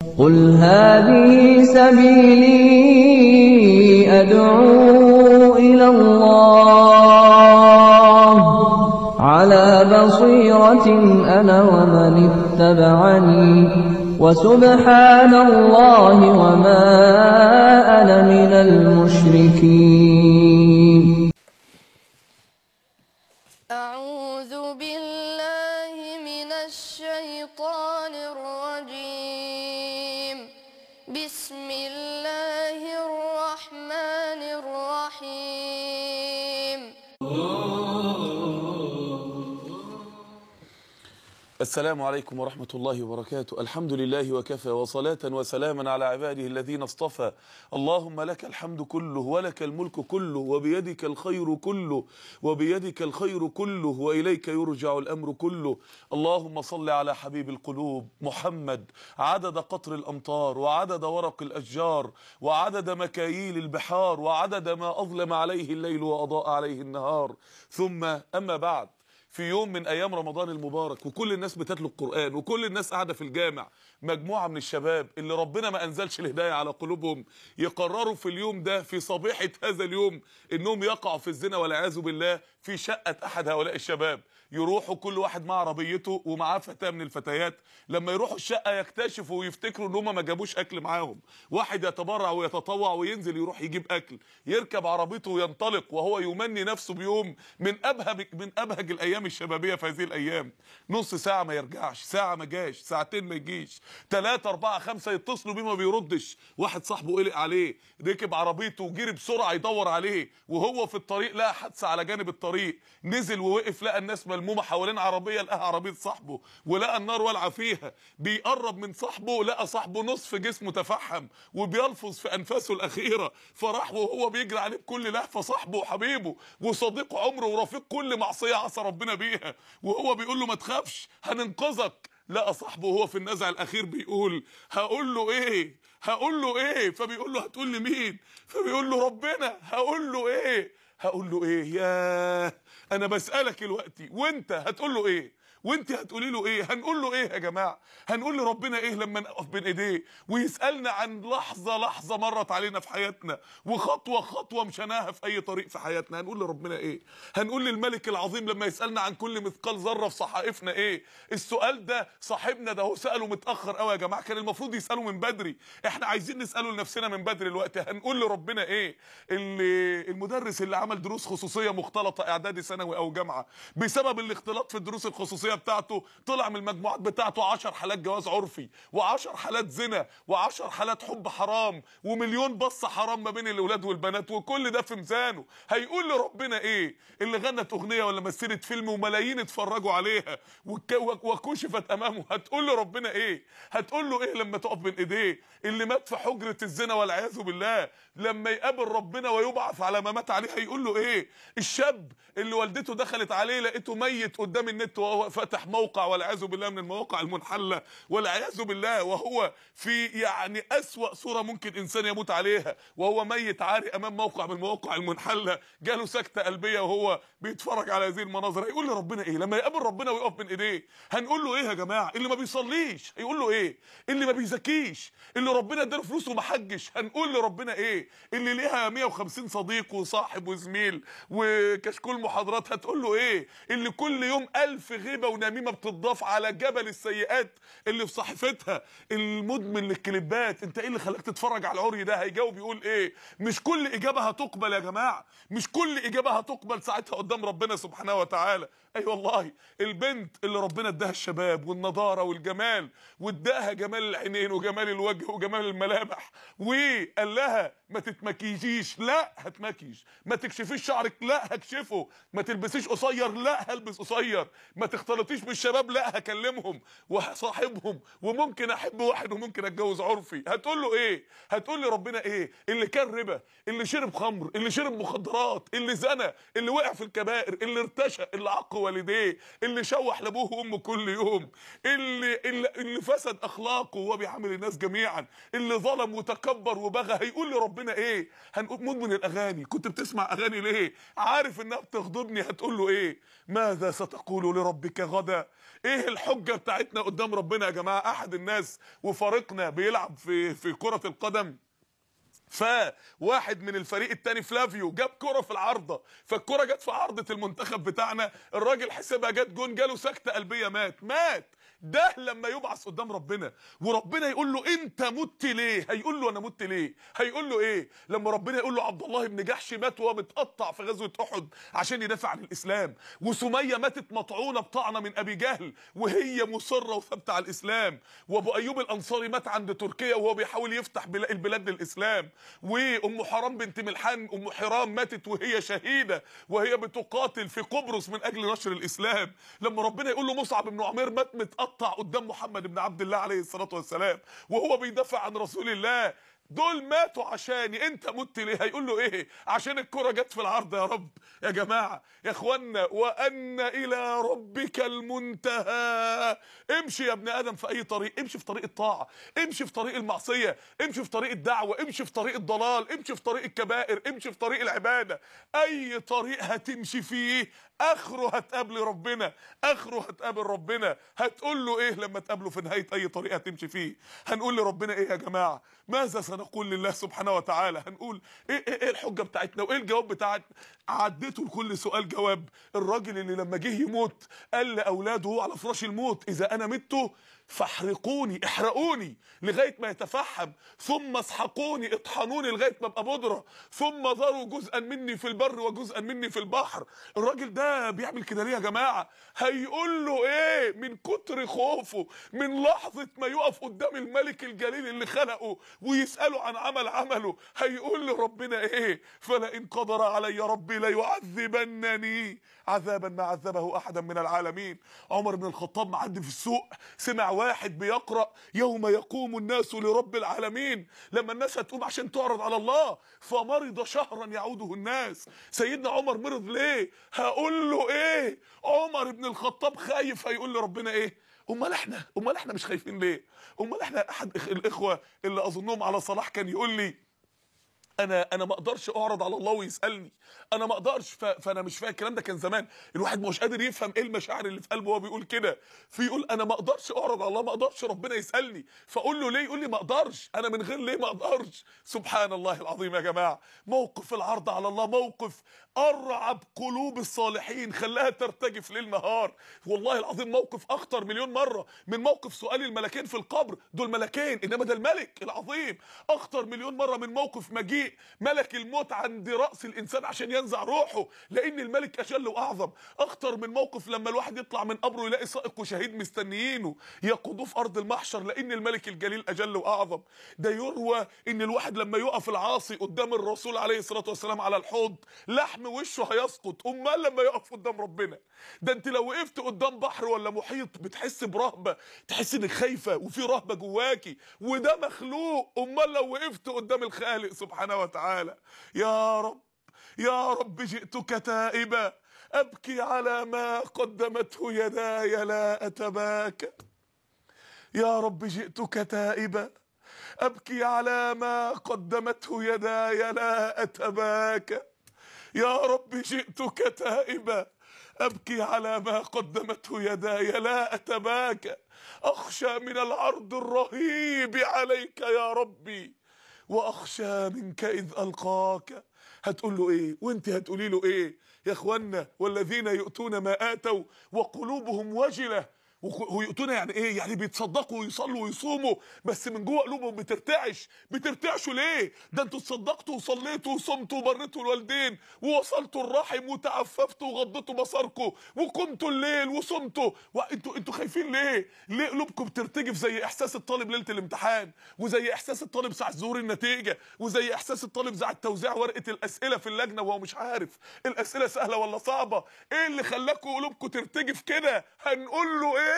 قل هذه سبيلي أدعو إلى الله على بصيرة أنا ومن اتبعني وسبحان الله وما أنا من المشركين. أعوذ بالله من الشيطان الرجيم. بسم الله الرحمن الرحيم. السلام عليكم ورحمة الله وبركاته. الحمد لله وكفى، وصلاة وسلاما على عباده الذين اصطفى. اللهم لك الحمد كله ولك الملك كله وبيدك الخير كله وبيدك الخير كله وإليك يرجع الأمر كله. اللهم صل على حبيب القلوب محمد عدد قطر الأمطار وعدد ورق الأشجار وعدد مكاييل البحار وعدد ما أظلم عليه الليل وأضاء عليه النهار. ثم أما بعد، في يوم من ايام رمضان المبارك وكل الناس بتتلو القرآن وكل الناس قاعده في الجامع، مجموعه من الشباب اللي ربنا ما انزلش الهدايه على قلوبهم يقرروا في اليوم ده، في صبيحه هذا اليوم، انهم يقعوا في الزنا والعياذ بالله في شقه احد هؤلاء الشباب. يروحوا كل واحد مع عربيته ومعاه فتاه من الفتيات. لما يروحوا الشقه يكتشفوا ويفتكروا ان هم ما جابوش اكل معاهم. واحد يتبرع ويتطوع وينزل يروح يجيب اكل، يركب عربيته وينطلق وهو يمني نفسه بيوم من ابهج الايام الشبابيه في هذه الايام. نص ساعه ما يرجعش، ساعه ما جاش، ساعتين ما يجيش، 3 4 5 يتصلوا بيه ما بيردش. واحد صاحبه قلق عليه، ركب عربيته وجري بسرعه يدور عليه، وهو في الطريق لقى حادثه على جانب الطريق. نزل ووقف لقى الناس ملمومه حوالين عربيه، لقاها عربيه صاحبه، ولقى النار والعه فيها. بيقرب من صاحبه لقى صاحبه نصف جسمه تفحم وبيلفظ في انفاسه الاخيره. فراح وهو بيجري عليه بكل لهفه صاحبه وحبيبه وصديق عمره ورفيق كل معصيه عصى ربنا بيها، وهو بيقول له ما تخافش هننقذك. لقى صاحبه وهو في النزع الاخير بيقول هقول له ايه، هقول له ايه؟ فبيقول له هتقول لي مين؟ فبيقول له ربنا. هقول له ايه؟ هقول له ايه؟ ياه، انا بسألك دلوقتي وانت هتقول له ايه؟ وانت هتقولي له ايه؟ هنقول له ايه يا جماعه؟ هنقول لربنا ايه لما نقف بين ايديه ويسالنا عن لحظه لحظه مرت علينا في حياتنا وخطوه خطوه مشيناها في اي طريق في حياتنا؟ هنقول لربنا ايه؟ هنقول للملك العظيم لما يسالنا عن كل مثقال ذره في صحائفنا ايه؟ السؤال ده صاحبنا ده هو ساله متاخر قوي يا جماعه، كان المفروض يساله من بدري. احنا عايزين نساله لنفسنا من بدري دلوقتي. هنقول لربنا ايه؟ المدرس اللي عمل دروس خصوصيه مختلطه اعدادي ثانوي او جامعه، بسبب الاختلاط في الدروس الخصوصيه بتاعته طلع من المجموعات بتاعته 10 حالات جواز عرفي و10 حالات زنا و10 حالات حب حرام ومليون بصه حرام ما بين الاولاد والبنات، وكل ده في ميزانه. هيقول لربنا ايه؟ اللي غنت اغنيه ولا مثلت فيلم وملايين اتفرجوا عليها وكشفت امامه، هتقول لربنا ايه؟ هتقول له ايه لما تقف بين ايديه؟ اللي مات في حجره الزنا والعياذ بالله لما يقابل ربنا ويبعث على ما مات عليه هيقول له ايه؟ الشاب اللي والدته دخلت عليه لقيته ميت قدام النت وهو فتح موقع والعياذ بالله من المواقع المنحله والعياذ بالله، وهو في يعني اسوأ صوره ممكن انسان يموت عليها، وهو ميت عاري امام موقع من المواقع المنحله، جاله سكته قلبيه وهو بيتفرج على هذه المناظر. هيقول لربنا ايه لما يقابل ربنا ويقف بين ايديه؟ هنقول له ايه يا جماعه؟ اللي ما بيصليش هيقول له ايه؟ اللي ما بيزكيش، اللي ربنا اداله فلوس وما حجش، هنقول لربنا ايه؟ اللي ليها 150 صديق وصاحب وزميل وكشكول محاضرات، هتقول له ايه؟ اللي كل يوم 1000 غيبه ونميمه بتضاف على جبل السيئات اللي في صحيفتها، المدمن للكليبات، انت ايه اللي خلاك تتفرج على العري ده؟ هيجاوب يقول ايه؟ مش كل اجابه هتقبل يا جماعه، مش كل اجابه هتقبل ساعتها قدام ربنا سبحانه وتعالى. اي والله البنت اللي ربنا اداها الشباب والنضاره والجمال واداها جمال العينين وجمال الوجه وجمال الملامح وقال لها ما تتمكيجيش، لا هتمكيج، ما تكشفيش شعرك، لا هكشفه، ما تلبسيش قصير، لا هلبس قصير، ما تختلطيش بالشباب، لا هكلمهم وهصاحبهم وممكن احب واحد وممكن اتجوز عرفي. هتقول له ايه؟ هتقول لي ربنا ايه؟ اللي كان ربا، اللي شرب خمر، اللي شرب مخدرات، اللي زنى، اللي وقع في الكبائر، اللي ارتشى، اللي عق والديه، اللي شوح لابوه وامه كل يوم، اللي فسد اخلاقه وهو بيعامل الناس جميعا، اللي ظلم وتكبر وبغى. هيقول لي ربنا ايه؟ هنقول مدمن الاغاني، كنت بتسمع اغاني ليه؟ عارف انها بتغضبني. هتقول له ايه؟ ماذا ستقول لربك غدا. ايه الحجه بتاعتنا قدام ربنا يا جماعه؟ احد الناس وفريقنا بيلعب في كره القدم، فواحد من الفريق التاني فلافيو جاب كرة في العارضة، فالكرة جت في عارضة المنتخب بتاعنا، الراجل حسبها جت جون، جاله سكتة قلبية، مات. ده لما يبعث قدام ربنا وربنا يقول له انت مت ليه، هيقول له انا مت ليه؟ هيقول له ايه لما ربنا يقول له عبد الله بن جحش مات وهو متقطع في غزوة احد عشان يدافع عن الاسلام، وسمية ماتت مطعونة بطعنة من ابي جهل وهي مصرة وثابتة على الاسلام، وابو ايوب الانصاري مات عند تركيا وهو بيحاول يفتح البلاد للاسلام، وام حرام بنت ملحان ام حرام ماتت وهي شهيده وهي بتقاتل في قبرص من اجل نشر الاسلام. لما ربنا يقول له مصعب بن عمير مات متقطع قدام محمد بن عبد الله عليه الصلاه والسلام وهو بيدافع عن رسول الله، دول ماتوا عشاني، انت مت ليه؟ هيقول له ايه؟ عشان الكرة جت في العرض يا رب. يا جماعه يا اخوانا، وان الى ربك المنتهى. امشي يا ابن ادم في اي طريق، امشي في طريق الطاعه، امشي في طريق المعصيه، امشي في طريق الدعوه، امشي في طريق الضلال، امشي في طريق الكبائر، امشي في طريق العباده، اي طريق هتمشي فيه اخره هتقابل ربنا، اخره هتقابل ربنا. هتقول له ايه لما تقابله في نهايه اي طريق هتمشي فيه؟ هنقول لربنا ايه يا جماعه؟ ماذا سنقول لله سبحانه وتعالى؟ هنقول ايه الحجه بتاعتنا وايه الجواب بتاعتنا؟ عديته لكل سؤال جواب. الراجل اللي لما جه يموت قال لاولاده وهو على فراش الموت اذا انا مت فاحرقوني، احرقوني لغايه ما يتفحم، ثم اسحقوني، اطحنوني لغايه ما ابقى بودره، ثم ذروا جزءا مني في البر وجزءا مني في البحر. الراجل ده بيعمل كده ليه يا جماعه؟ هيقول له ايه من كتر خوفه من لحظه ما يقف قدام الملك الجليل اللي خلقه ويساله عن عمله؟ هيقول لربنا ايه؟ فلئن قدر علي ربي ليعذبنني عذابا ما عذبه احدا من العالمين. عمر بن الخطاب معدي في السوق سمع واحد بيقرأ يوم يقوم الناس لرب العالمين، لما الناس هتقوم عشان تعرض على الله، فمرض شهرا يعوده الناس. سيدنا عمر مرض ليه؟ هقول له ايه؟ عمر بن الخطاب خايف، هيقول لربنا ايه؟ امال احنا مش خايفين ليه؟ امال احنا احد الاخوه اللي اظنهم على صلاح كان يقول لي انا ما اقدرش اعرض على الله ويسالني، انا ما اقدرش. فانا مش فاهم الكلام ده، كان زمان الواحد مش قادر يفهم ايه المشاعر اللي في قلبه وهو بيقول كده، فيقول انا ما اقدرش اعرض على الله، ما اقدرش ربنا يسالني. فاقول له ليه؟ يقول لي ما اقدرش، انا من غير ليه ما اقدرش. سبحان الله العظيم يا جماعه. موقف العرض على الله موقف ارعب قلوب الصالحين، خلاها ترتجف ليل نهار. والله العظيم موقف اخطر مليون مره من موقف سؤال الملكين في القبر، دول ملكين انما ده الملك العظيم. اخطر مليون مره من موقف مجيء ملك الموت عند رأس الإنسان عشان ينزع روحه، لأن الملك أجل وأعظم. أخطر من موقف لما الواحد يطلع من قبره يلاقي سائق وشهيد مستنيينه يقودوه في أرض المحشر، لأن الملك الجليل أجل وأعظم. ده يروى إن الواحد لما يقف العاصي قدام الرسول عليه الصلاة والسلام على الحوض لحم وشه هيسقط، أمال لما يقف قدام ربنا؟ ده أنت لو وقفت قدام بحر ولا محيط بتحس برهبة، تحس إنك خايفة وفي رهبة جواكي، وده مخلوق، أمال لو وقفت قدام الخالق سبحانه وتعالى. يا رب يا رب جئتك تائبا أبكي على ما قدمته يداي لا أتباكى. يا رب جئتك تائبا أبكي على ما قدمته يداي لا أتباكى. يا رب جئتك تائبا أبكي على ما قدمته يداي لا أتباكى. أخشى من العرض الرهيب عليك يا ربي واخشى منك اذ القاك. هتقول له ايه وانت هتقولي له ايه يا اخوانا؟ والذين يؤتون ما اتوا وقلوبهم وجله. ويؤتون يعني ايه؟ يعني بيتصدقوا ويصلوا ويصوموا بس من جوه قلوبهم بترتعش. بترتعشوا ليه؟ ده انتوا تصدقتوا وصليتوا وصمتوا وبرتوا الوالدين ووصلتوا الرحم وتعففتوا وغضتوا بصركم وقمتوا الليل وصمتوا، انتوا خايفين ليه؟ ليه قلوبكم بترتجف زي احساس الطالب ليله الامتحان، وزي احساس الطالب ساعه ظهور النتيجه، وزي احساس الطالب ساعه توزيع ورقه الاسئله في اللجنه وهو مش عارف الاسئله سهله ولا صعبه؟ ايه اللي خلاكم قلوبكم ترتجف كده؟ هنقول له ايه؟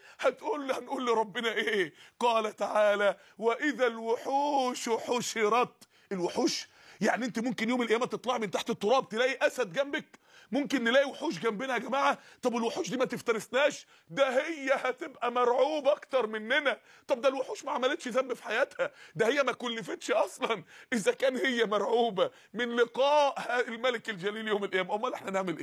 هنقول لربنا ايه؟ قال تعالى واذا الوحوش حشرت. الوحوش يعني انت ممكن يوم القيامه تطلع من تحت التراب تلاقي اسد جنبك، ممكن نلاقي وحوش جنبنا يا جماعه. طب الوحوش دي ما تفترسناش؟ ده هي هتبقى مرعوبه اكتر مننا. طب ده الوحوش ما عملتش ذنب في حياتها، ده هي ما كلفتش اصلا. اذا كان هي مرعوبه من لقاء الملك الجليل يوم القيامه، امال احنا نعمل ايه؟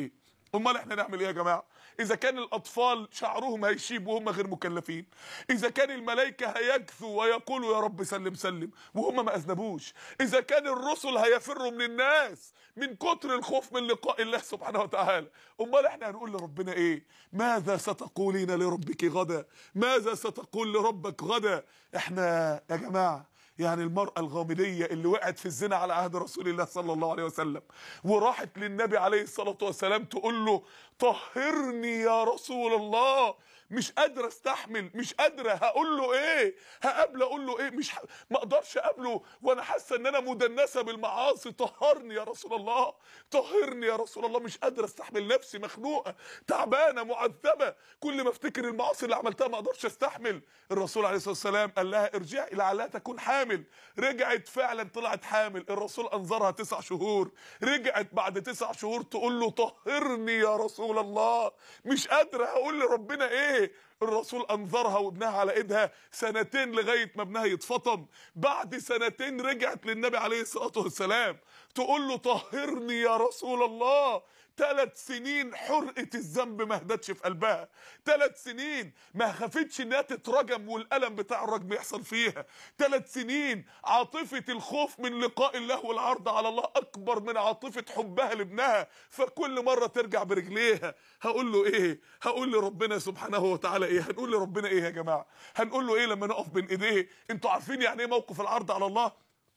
امال احنا نعمل ايه يا جماعه؟ اذا كان الاطفال شعرهم هيشيب وهم غير مكلفين، اذا كان الملائكه هيجثوا ويقولوا يا رب سلم سلم وهم ما اذنبوش، اذا كان الرسل هيفروا من الناس من كتر الخوف من لقاء الله سبحانه وتعالى، امال احنا هنقول لربنا ايه؟ ماذا ستقولين لربك غدا؟ ماذا ستقول لربك غدا؟ احنا يا جماعه يعني المرأة الغامدية اللي وقعت في الزنا على عهد رسول الله صلى الله عليه وسلم وراحت للنبي عليه الصلاة والسلام تقول له طهرني يا رسول الله، مش قادرة استحمل، مش قادرة، هقول له ايه؟ هقابله اقول له ايه؟ مش ما اقدرش اقابله وانا حاسة ان انا مدنسة بالمعاصي، طهرني يا رسول الله، طهرني يا رسول الله، مش قادرة استحمل نفسي، مخنوقة تعبانة معذبة، كل ما افتكر المعاصي اللي عملتها ما اقدرش استحمل. الرسول عليه الصلاة والسلام قال لها ارجعي لعلها تكون حامل. رجعت فعلا طلعت حامل، الرسول انظرها 9 شهور، رجعت بعد 9 شهور تقول له طهرني يا رسول الله، مش قادرة هقول لربنا ايه؟ الرسول انظرها وابنها على ايدها 2 لغايه ما ابنها يتفطم، بعد 2 رجعت للنبي عليه الصلاه والسلام تقول له طهرني يا رسول الله. 3 سنين حرقه الذنب ما هدتش في قلبها، 3 سنين ما خافتش انها تترجم والالم بتاع الرجم يحصل فيها، 3 سنين عاطفه الخوف من لقاء الله والعرض على الله اكبر من عاطفه حبها لابنها، فكل مره ترجع برجليها. هقول له ايه؟ هقول لربنا سبحانه وتعالى ايه؟ هنقول لربنا ايه يا جماعه؟ هنقول له ايه لما نقف بين ايديه؟ انتوا عارفين يعني ايه موقف العرض على الله؟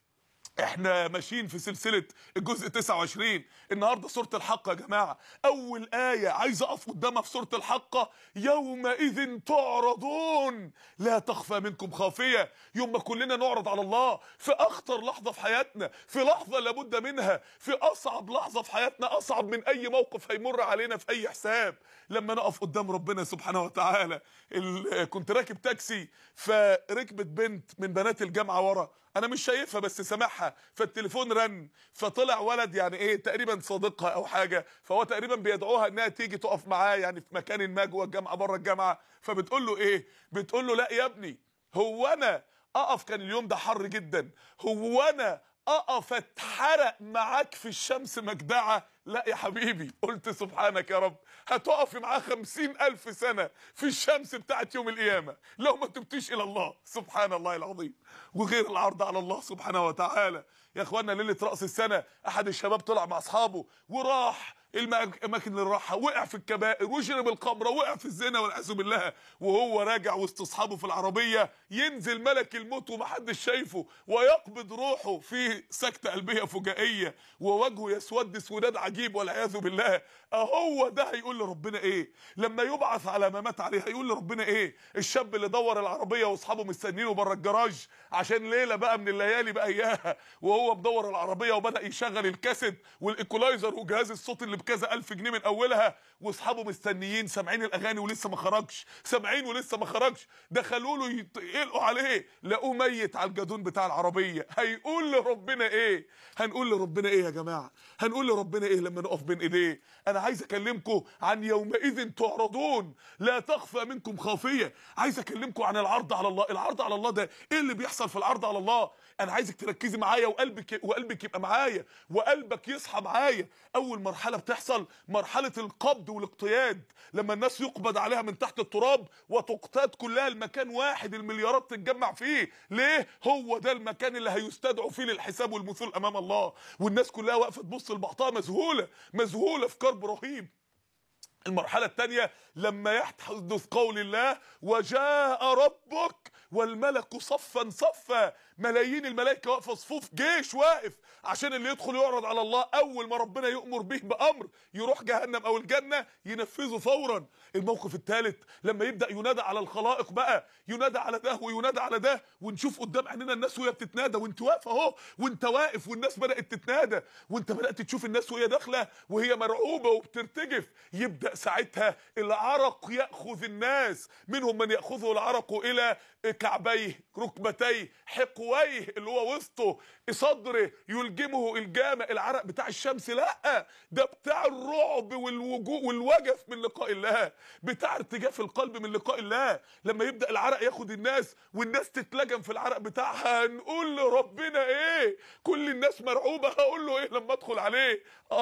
احنا ماشيين في سلسلة الجزء 29، النهاردة سورة الحقة يا جماعة، اول آية عايز اقف قدامها في سورة الحقة، يومئذ تعرضون لا تخفى منكم خافية. يوم ما كلنا نعرض على الله في اخطر لحظة في حياتنا، في لحظة لابد منها، في اصعب لحظة في حياتنا، اصعب من اي موقف هيمر علينا في اي حساب، لما نقف قدام ربنا سبحانه وتعالى. كنت راكب تاكسي فركبت بنت من بنات الجامعة ورا، انا مش شايفها بس سامعها، فالتليفون رن، فطلع ولد يعني ايه تقريبا صديقها او حاجه، فهو تقريبا بيدعوها انها تيجي تقف معاه يعني في مكان ما جوه الجامعه بره الجامعه، فبتقول له ايه؟ بتقول له لا يا ابني، هو انا اقف، كان اليوم ده حر جدا، هو انا اقف اتحرق معاك في الشمس مجدعه؟ لا يا حبيبي. قلت سبحانك يا رب، هتقفي معاه 50,000 سنة في الشمس بتاعت يوم القيامة لو ما تبتيش إلى الله. سبحان الله العظيم. وغير العرض على الله سبحانه وتعالى يا اخوانا، ليلة رأس السنة أحد الشباب طلع مع أصحابه وراح الأماكن اللي راحها، وقع في الكبائر وشرب الخمرة، وقع في الزنا والعياذ بالله، وهو راجع وسط أصحابه في العربية ينزل ملك الموت ومحدش شايفه ويقبض روحه في سكتة قلبية فجائية ووجهه يسود سوداد عجيب والعياذ بالله. اهو ده هيقول لربنا ايه لما يبعث على ما مات عليه؟ هيقول لربنا ايه؟ الشاب اللي دور العربيه واصحابه مستنينه بره الجراج عشان ليله بقى من الليالي بقى اياها، وهو بدور العربيه وبدا يشغل الكاسيت والايكولايزر وجهاز الصوت اللي بكذا 1000 جنيه من اولها، واصحابه مستنيين سامعين الاغاني ولسه ما خرجش، سامعين ولسه ما خرجش، دخلوا له يقلقوا عليه لقوه ميت على الجدون بتاع العربيه. هيقول لربنا ايه؟ هنقول لربنا ايه يا جماعه؟ هنقول لربنا ايه لما نقف بين ايديه؟ انا عايز اكلمكم عن يومئذ تعرضون لا تخفى منكم خافيه. عايز اكلمكم عن العرض على الله. العرض على الله ده ايه اللي بيحصل في العرض على الله؟ انا عايزك تركزي معايا وقلبك يبقى معايا وقلبك يصحى معايا. اول مرحله بتحصل مرحله القبض والاقتياد، لما الناس يقبض عليها من تحت التراب وتقتاد كلها المكان واحد المليارات تتجمع فيه. ليه؟ هو ده المكان اللي هيستدعوا فيه للحساب والمثول امام الله، والناس كلها واقفه تبص لبعضها مذهوله في كرب رهيب. المرحلة الثانية لما يحدث قول الله وجاء ربك والملك صفا صفا، ملايين الملائكة واقفة صفوف، جيش واقف عشان اللي يدخل يعرض على الله اول ما ربنا يؤمر به بامر يروح جهنم او الجنة ينفذه فورا. الموقف الثالث لما يبدأ ينادى على الخلائق بقى، ينادى على ده وينادى على ده، ونشوف قدام عينينا الناس وهي بتتنادى وانت واقف اهو، وانت واقف والناس بدأت تتنادى، وانت بدأت تشوف الناس وهي داخلة وهي مرعوبة وبترتجف. يبدأ ساعتها العرق يأخذ الناس، منهم من يأخذه العرق إلى كعبيه ركبتيه، حقويه اللي هو وسطه، صدره يلجمه الجامه، العرق بتاع الشمس، لا ده بتاع الرعب والوجف من لقاء الله، بتاع ارتجاف القلب من لقاء الله. لما يبدا العرق ياخد الناس والناس تتلجم في العرق بتاعها، هنقول لربنا ايه؟ كل الناس مرعوبه، هقول له ايه لما ادخل عليه؟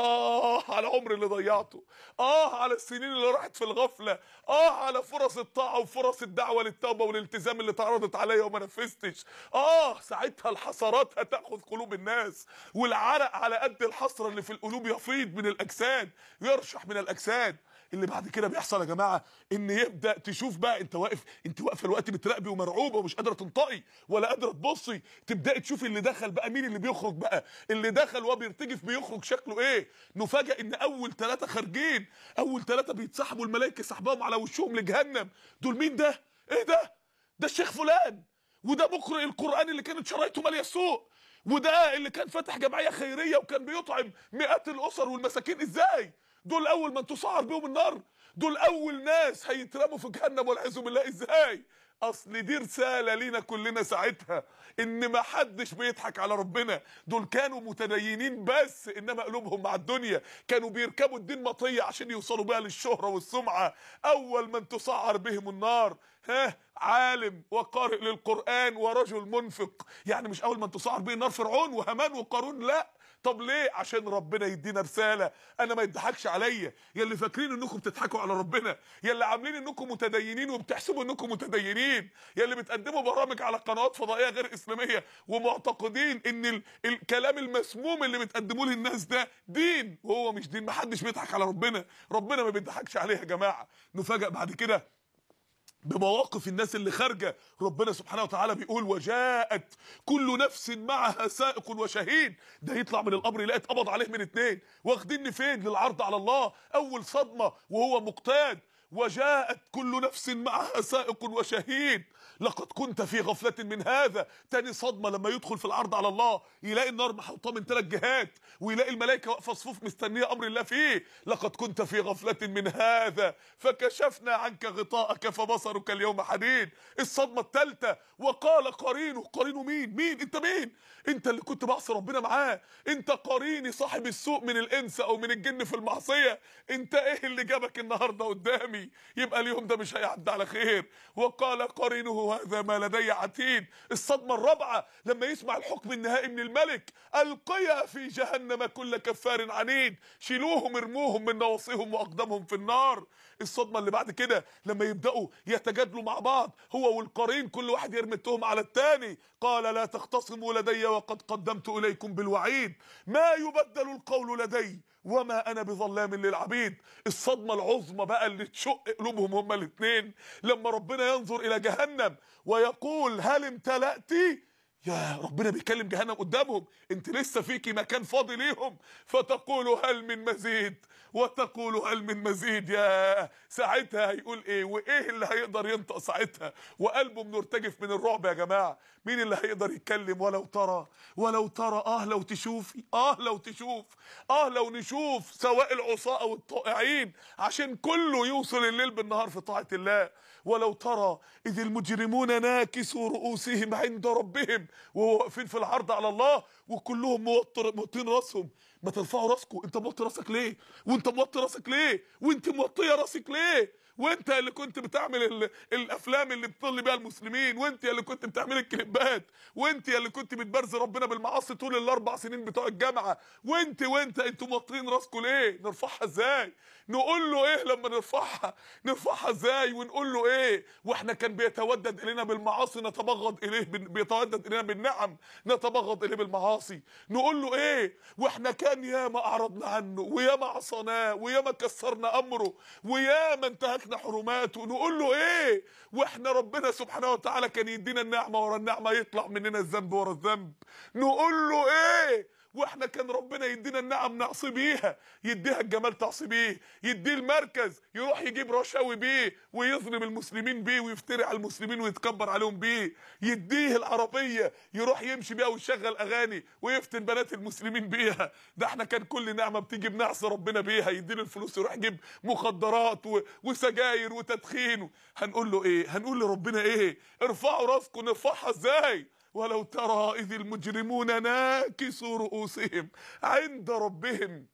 على العمر اللي ضيعته، على السنين اللي راحت في الغفله، على فرص الطاعه وفرص الدعوه للتوبه والالتزام اللي اتعرضت عليا وما نفذتش. ساعتها الحسرات هتاخذ قلوب الناس، والعرق على قد الحسره اللي في القلوب يفيض من الاجساد، يرشح من الاجساد. اللي بعد كده بيحصل يا جماعه ان يبدا تشوف بقى، انت واقفه الوقت بتراقبي ومرعوبه ومش قادره تنطقي ولا قادره تبصي، تبداي تشوفي اللي دخل بقى، مين اللي بيخرج بقى، اللي دخل وهو بيرتجف بيخرج شكله ايه. نفاجئ ان اول 3 خارجين، اول 3 بيتسحبوا، الملائكه سحبهم على وشهم لجهنم. دول مين ده؟ ايه ده؟ ده الشيخ فلان، وده مقرئ القرآن اللي كانت شرايطه ماليه السوق، وده اللي كان فاتح جمعيه خيريه وكان بيطعم مئات الاسر والمساكين. ازاي دول اول من تسعر بهم النار؟ دول اول ناس هيترموا في جهنم والعياذ بالله. ازاي؟ اصل دي رساله لينا كلنا ساعتها، ان ما حدش بيضحك على ربنا. دول كانوا متدينين بس انما قلوبهم مع الدنيا، كانوا بيركبوا الدين مطيه عشان يوصلوا بيها للشهره والسمعه. اول من تسعر بهم النار عالم وقارئ للقرآن ورجل منفق. يعني مش اول من تسعر به النار فرعون وهامان وقارون، لا. طب ليه؟ عشان ربنا يدينا رساله، انا ما يضحكش عليا. يا اللي فاكرين انكم بتضحكوا على ربنا، يا اللي عاملين انكم متدينين وبتحسبوا انكم متدينين، يا اللي بتقدموا برامج على قنوات فضائيه غير اسلاميه ومعتقدين ان الكلام المسموم اللي بتقدموه للناس ده دين، وهو مش دين. ما حدش بيضحك على ربنا، ربنا ما بيضحكش عليه يا جماعه. نفاجئ بعد كده بمواقف الناس اللي خارجه. ربنا سبحانه وتعالى بيقول: وجاءت كل نفس معها سائق وشهيد. ده يطلع من القبر يلاقي اتقبض عليه من 2، واخديني فين؟ للعرض على الله. اول صدمه وهو مقتاد، وجاءت كل نفس معها سائق وشهيد، لقد كنت في غفلة من هذا. تاني صدمة لما يدخل في العرض على الله، يلاقي النار محوطة من 3 جهات، ويلاقي الملائكة واقفة صفوف مستنية امر الله فيه. لقد كنت في غفلة من هذا فكشفنا عنك غطاءك فبصرك اليوم حديد. الصدمة الثالثة، وقال قرينه مين انت؟ مين انت اللي كنت بعصي ربنا معاه؟ انت قريني صاحب السوء من الانس او من الجن في المعصية. انت ايه اللي جابك النهارده قدامي؟ يبقى اليوم ده مش هيعدي على خير. وقال قرينه هذا ما لدي عتيد. الصدمة الرابعة لما يسمع الحكم النهائي من الملك: القيا في جهنم كل كفار عنيد. شيلوهم ارموهم من نواصيهم واقدامهم في النار. الصدمة اللي بعد كده لما يبدأوا يتجادلوا مع بعض هو والقرين، كل واحد يرمي التهم على الثاني. قال: لا تختصموا لدي وقد قدمت اليكم بالوعيد، ما يبدل القول لدي وما انا بظلام للعبيد. الصدمة العظمى بقى اللي تشق قلوبهم هما الاثنين لما ربنا ينظر الى جهنم ويقول: هل امتلأتي؟ يا ربنا بيكلم جهنم قدامهم، انت لسه فيكي مكان فاضي ليهم. فتقول: هل من مزيد؟ وتقول: هل من مزيد؟ يا ساعتها هيقول ايه؟ وايه اللي هيقدر ينطق ساعتها وقلبه بنرتجف من الرعب يا جماعه؟ مين اللي هيقدر يتكلم؟ ولو ترى لو تشوفي، لو نشوف سواء العصاة او الطائعين، عشان كله يوصل الليل بالنهار في طاعه الله. ولو ترى اذ المجرمون ناكسوا رؤوسهم عند ربهم، وهو واقفين في العرض على الله وكلهم موطين راسهم. ما ترفعوا راسكم. انت موطي راسك ليه؟ وانت موطي راسك ليه؟ وانت موطيه راسك ليه؟ وانت اللي كنت بتعمل الافلام اللي بتضل بيها المسلمين، وانت اللي كنت بتعمل الكليبات، وانت اللي كنت بتبرز ربنا بالمعاصي طول ال4 سنين بتوع الجامعه، وانت انتوا موطين راسكم ليه؟ نرفعها ازاي؟ نقول له ايه لما نرفعها ازاي؟ ونقول له ايه واحنا كان بيتودد الينا بالمعاصي نتبغض اليه، بيتودد الينا بالنعم نتبغض اليه بالمعاصي؟ نقول له ايه واحنا كان ياما اعرضنا عنه وياما عصيناه وياما كسرنا امره وياما انتهكنا حرماته؟ نقول له ايه واحنا ربنا سبحانه وتعالى كان يدينا النعمه ورا النعمه يطلع مننا الذنب ورا الذنب؟ نقول له ايه واحنا كان ربنا يدينا النعم نعصي بيها، يديها الجمال تعصي بيه، يديه المركز يروح يجيب رشاوي بيه ويظلم المسلمين بيه ويفتري على المسلمين ويتكبر عليهم بيه، يديه العربيه يروح يمشي بيها ويشغل اغاني ويفتن بنات المسلمين بيها. ده احنا كان كل نعمه بتيجي بنعصي ربنا بيها، يديله الفلوس يروح يجيب مخدرات وسجاير وتدخين. هنقول له ايه؟ هنقول لربنا ايه؟ ارفعوا راسكم، نرفعها ازاي؟ ولو ترى إذ المجرمون ناكسوا رؤوسهم عند ربهم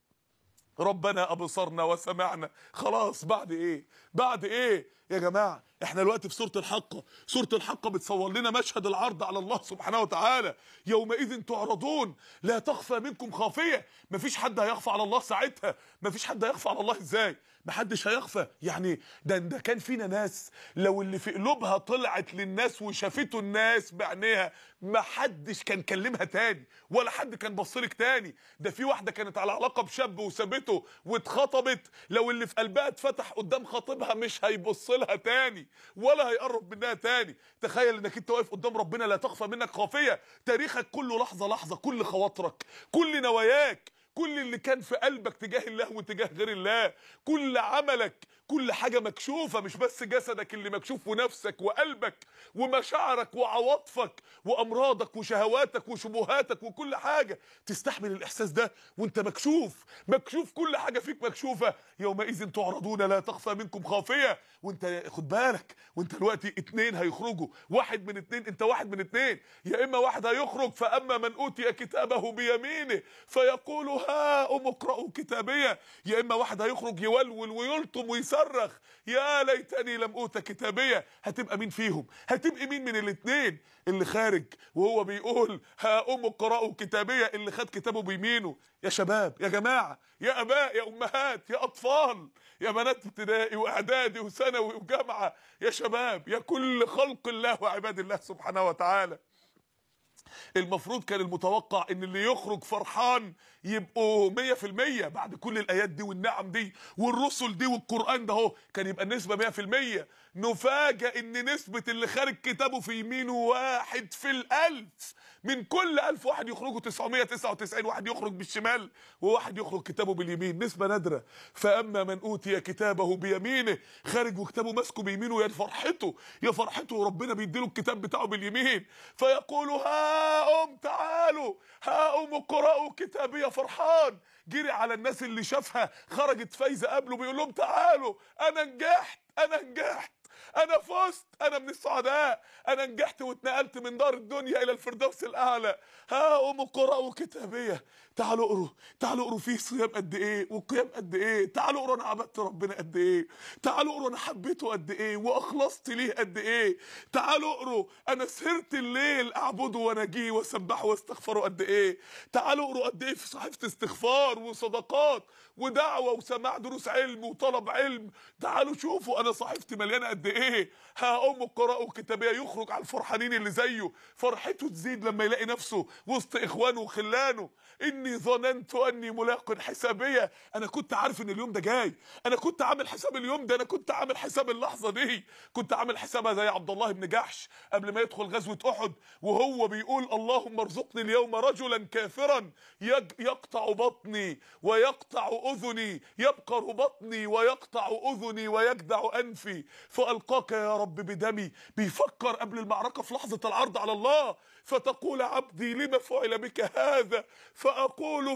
ربنا أبصرنا وسمعنا. خلاص بعد ايه؟ بعد ايه يا جماعة؟ احنا دلوقتي في سورة الحقة. سورة الحقة بتصور لنا مشهد العرض على الله سبحانه وتعالى. يومئذ تعرضون لا تخفى منكم خافية. مفيش حد هيخفى على الله ساعتها. مفيش حد هيخفى على الله ازاي؟ محدش هيخفى. يعني ده كان فينا ناس لو اللي في قلوبها طلعت للناس وشافته الناس بعينيها محدش كان كلمها تاني ولا حد كان بصلك تاني. ده في واحدة كانت على علاقة بشاب وسابته واتخطبت، لو اللي في قلبها اتفتح قدام خطيبها مش هيبص لها تاني ولا هيقرب منها تاني. تخيل انك انت واقف قدام ربنا لا تخفى منك خافية. تاريخك كله لحظة لحظة، كل خواطرك، كل نواياك، كل اللي كان في قلبك تجاه الله وتجاه غير الله، كل عملك، كل حاجة مكشوفة، مش بس جسدك اللي مكشوف ونفسك وقلبك ومشاعرك وعواطفك وأمراضك وشهواتك وشبهاتك وكل حاجة. تستحمل الإحساس ده وانت مكشوف، مكشوف، كل حاجة فيك مكشوفة. يومئذ تعرضون لا تخفى منكم خافية. وانت خد بالك، وانت دلوقتي اتنين هيخرجوا، واحد من اتنين، انت واحد من اتنين. يا اما واحد هيخرج فأما من أوتي كتابه بيمينه فيقول هاؤم اقرأوا كتابيه، يا اما واحد هيخرج يولول ويلطم ويصرخ يا ليتني لم اوت كتابيه. هتبقى مين فيهم؟ هتبقى مين من الاثنين؟ اللي خارج وهو بيقول هاؤم اقرأوا كتابيه، اللي خد كتابه بيمينه. يا شباب، يا جماعه، يا اباء، يا امهات، يا اطفال، يا بنات ابتدائي واعدادي وثانوي وجامعه، يا شباب، يا كل خلق الله وعباد الله سبحانه وتعالى. المفروض كان المتوقع ان اللي يخرج فرحان يبقوا 100% بعد كل الايات دي والنعم دي والرسل دي والقرآن ده اهو، كان يبقى النسبة 100%. نفاجأ ان نسبة اللي خارج كتابه في يمينه 1 في الألف. من كل 1000 واحد يخرجوا 999 واحد يخرج بالشمال وواحد يخرج كتابه باليمين. نسبة نادرة. فأما من أوتي كتابه بيمينه، خارج وكتابه ماسكه بيمينه، يا فرحته، يا فرحته، وربنا بيديله الكتاب بتاعه باليمين. فيقول هاؤم تعالوا هاؤم اقرأوا كتابي. فرحان جري على الناس اللي شافها خرجت فايزة قبله، بيقول لهم تعالوا انا نجحت، انا نجحت، انا فزت، انا من السعداء، انا نجحت واتنقلت من دار الدنيا الى الفردوس الاعلى. هاؤم اقرأوا كتابيه. تعالوا اقروا، تعالوا اقروا فيه صيام قد ايه وقيام قد ايه، تعالوا اقروا انا عبدت ربنا قد ايه، تعالوا اقروا انا حبيته قد ايه واخلصت ليه قد ايه، تعالوا اقروا انا سهرت الليل اعبده واناجيه واسبحه واستغفره قد ايه، تعالوا اقروا قد ايه في صحيفه استغفار وصدقات ودعوه وسماع دروس علم وطلب علم. تعالوا شوفوا انا صحيفتي مليانه قد ايه. هاؤم اقرأوا كتابيه. يخرج على الفرحانين اللي زيه، فرحته تزيد لما يلاقي نفسه وسط اخوانه وخلانه. اني ظننت اني ملاق حسابيه. انا كنت عارف ان اليوم ده جاي، انا كنت عامل حساب اليوم ده، انا كنت عامل حساب اللحظه دي، كنت عامل حسابها زي عبد الله بن جحش قبل ما يدخل غزوه احد وهو بيقول اللهم ارزقني اليوم رجلا كافرا يقطع بطني ويقطع اذني، يبقر بطني ويقطع اذني ويجدع انفي فالقاك يا رب بدمي. بيفكر قبل المعركه في لحظه العرض على الله. فتقول عبدي لما فعل بك هذا فاقول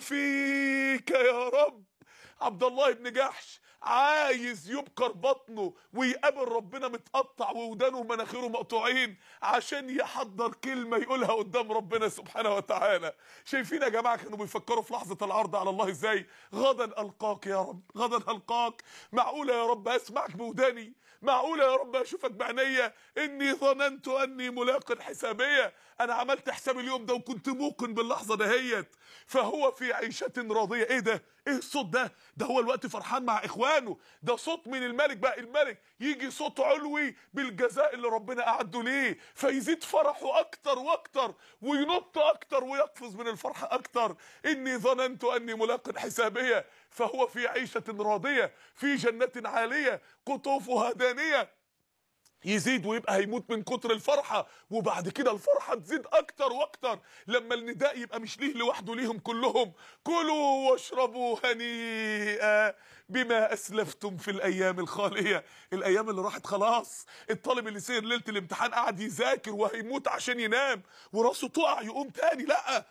فيك يا رب. عبد الله بن جحش عايز يبكر بطنه ويقابل ربنا متقطع وودانه ومناخيره مقطوعين عشان يحضر كلمه يقولها قدام ربنا سبحانه وتعالى. شايفين يا جماعه كانوا بيفكروا في لحظه العرض على الله ازاي؟ غدا القاك يا رب، غدا القاك. معقوله يا رب اسمعك بوداني؟ معقوله يا رب اشوفك بعينيا؟ اني ظننت اني ملاق حسابيه. انا عملت حساب اليوم ده وكنت موقن باللحظه دهيت. فهو في عيشه راضيه. ايه ده؟ ايه الصوت ده؟ ده هو الوقت فرحان مع اخوانه. ده صوت من الملك بقى. الملك يجي صوت علوي بالجزاء اللي ربنا اعده ليه، فيزيد فرحه اكتر واكتر وينط اكتر ويقفز من الفرحه اكتر. اني ظننت اني ملاق حسابيه. فهو في عيشه راضيه في جنه عاليه قطوفها دانيه. يزيد ويبقى هيموت من كتر الفرحة، وبعد كده الفرحة تزيد أكتر وأكتر لما النداء يبقى مش ليه لوحده، ليهم كلهم: كلوا واشربوا هنيئا بما أسلفتم في الأيام الخالية. الأيام اللي راحت خلاص. الطالب اللي سير ليلة الامتحان قاعد يذاكر وهيموت عشان ينام وراسه تقع يقوم تاني، لأ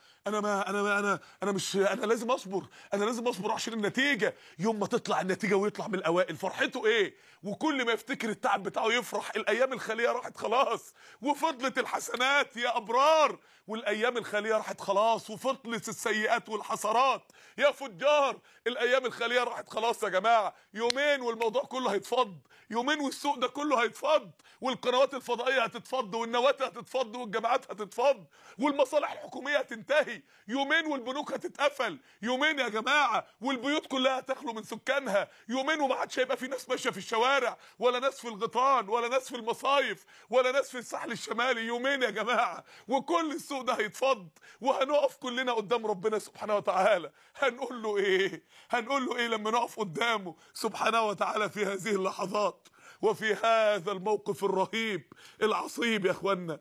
انا لازم اصبر، انا لازم اصبر عشان النتيجه. يوم ما تطلع النتيجه ويطلع من الاوائل فرحته ايه؟ وكل ما يفتكر التعب بتاعه يفرح. الايام الخاليه راحت خلاص وفضلت الحسنات يا ابرار، والايام الخاليه راحت خلاص وفضلت السيئات والحسرات يا فجار. الايام الخاليه راحت خلاص يا جماعه. يومين والموضوع كله هيتفض، يومين والسوق ده كله هيتفض، والقنوات الفضائيه هتتفض، والنواتي هتتفض، والجامعات هتتفض، والمصالح الحكوميه هتنتهي. يومين والبنوك هتتقفل. يومين يا جماعه والبيوت كلها هتخلو من سكانها. يومين وما عادش هيبقى في ناس ماشيه في الشوارع، ولا ناس في الغيطان، ولا ناس في المصايف، ولا ناس في الساحل الشمالي. يومين يا جماعه وكل السوق ده هيتفض، وهنقف كلنا قدام ربنا سبحانه وتعالى. هنقول له ايه؟ هنقول له ايه لما نقف قدامه سبحانه وتعالى في هذه اللحظات وفي هذا الموقف الرهيب العصيب يا اخوانا؟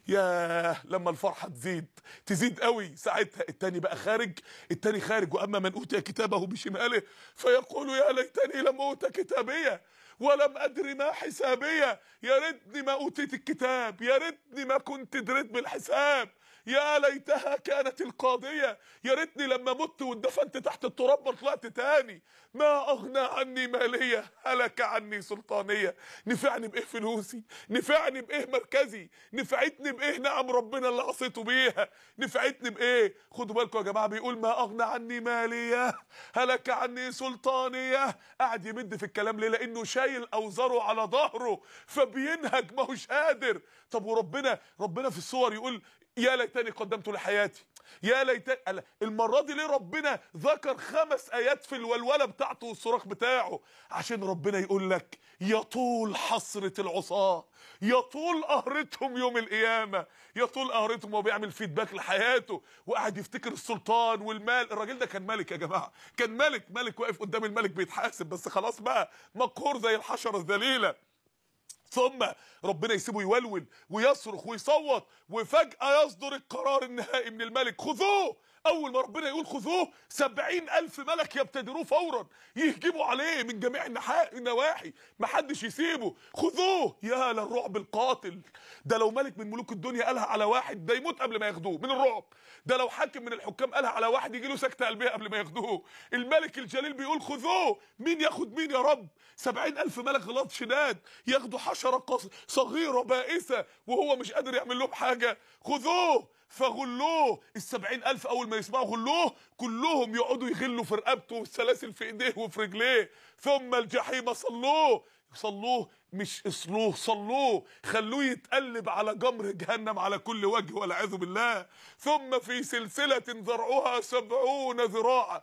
يا لما الفرحه تزيد قوي ساعتها التاني بقى خارج، التاني خارج: واما من اوتي كتابه بشماله فيقول يا ليتني لم اوت كتابيه ولم ادري ما حسابيه. يا ريتني ما اوتيت الكتاب، يا ريتني ما كنت دريت بالحساب، يا ليتها كانت القاضيه. يا ريتني لما مت واتدفنت تحت التراب ما طلعت تاني. ما اغنى عني ماليه هلك عني سلطانيه. نفعني بايه فلوسي؟ نفعني بايه مركزي؟ نفعتني بايه نعم ربنا اللي عصيته بيها؟ نفعتني بايه؟ خدوا بالكم يا جماعه، بيقول ما اغنى عني ماليه هلك عني سلطانيه. قاعد يمد في الكلام ليه؟ لانه شايل اوزاره على ظهره فبينهج ما هوش قادر. طب وربنا في الصور يقول يا ليتني قدمت لحياتي، يا ليتني. المره دي ليه ربنا ذكر 5 ايات في الولوله بتاعته والصراخ بتاعه؟ عشان ربنا يقول لك يطول حسره العصاه، يطول قهرتهم يوم القيامه، يطول قهرتهم. وهو بيعمل فيدباك لحياته وقاعد يفتكر السلطان والمال. الراجل ده كان ملك يا جماعه، كان ملك واقف قدام الملك بيتحاسب، بس خلاص بقى مقهور زي الحشره الذليله. ثم ربنا يسيبه يولول ويصرخ ويصوت، وفجأة يصدر القرار النهائي من الملك: خذوه. أول ما ربنا يقول خذوه 70,000 ملك يبتدروه فورا، يهجموا عليه من جميع النواحي، محدش يسيبه. خذوه. يا للرعب القاتل. ده لو ملك من ملوك الدنيا قالها على واحد ده يموت قبل ما ياخدوه من الرعب. ده لو حاكم من الحكام قالها على واحد يجي له سكتة قلبية قبل ما ياخدوه. الملك الجليل بيقول خذوه. مين ياخد مين يا رب؟ 70,000 ملك غلاظ شداد ياخدوا حشرة صغيرة بائسة وهو مش قادر يعمل لهم حاجة. خذوه فغلوه. 70,000 اول ما يسمعوا غلوه كلهم يقعدوا يغلوا في رقبته والسلاسل في ايديه وفي رجليه. ثم الجحيم صلوه مش اصلوه، صلوه، خلوه يتقلب على جمر جهنم على كل وجه والعياذ بالله. ثم في سلسلة ذرعها 70 ذراعا.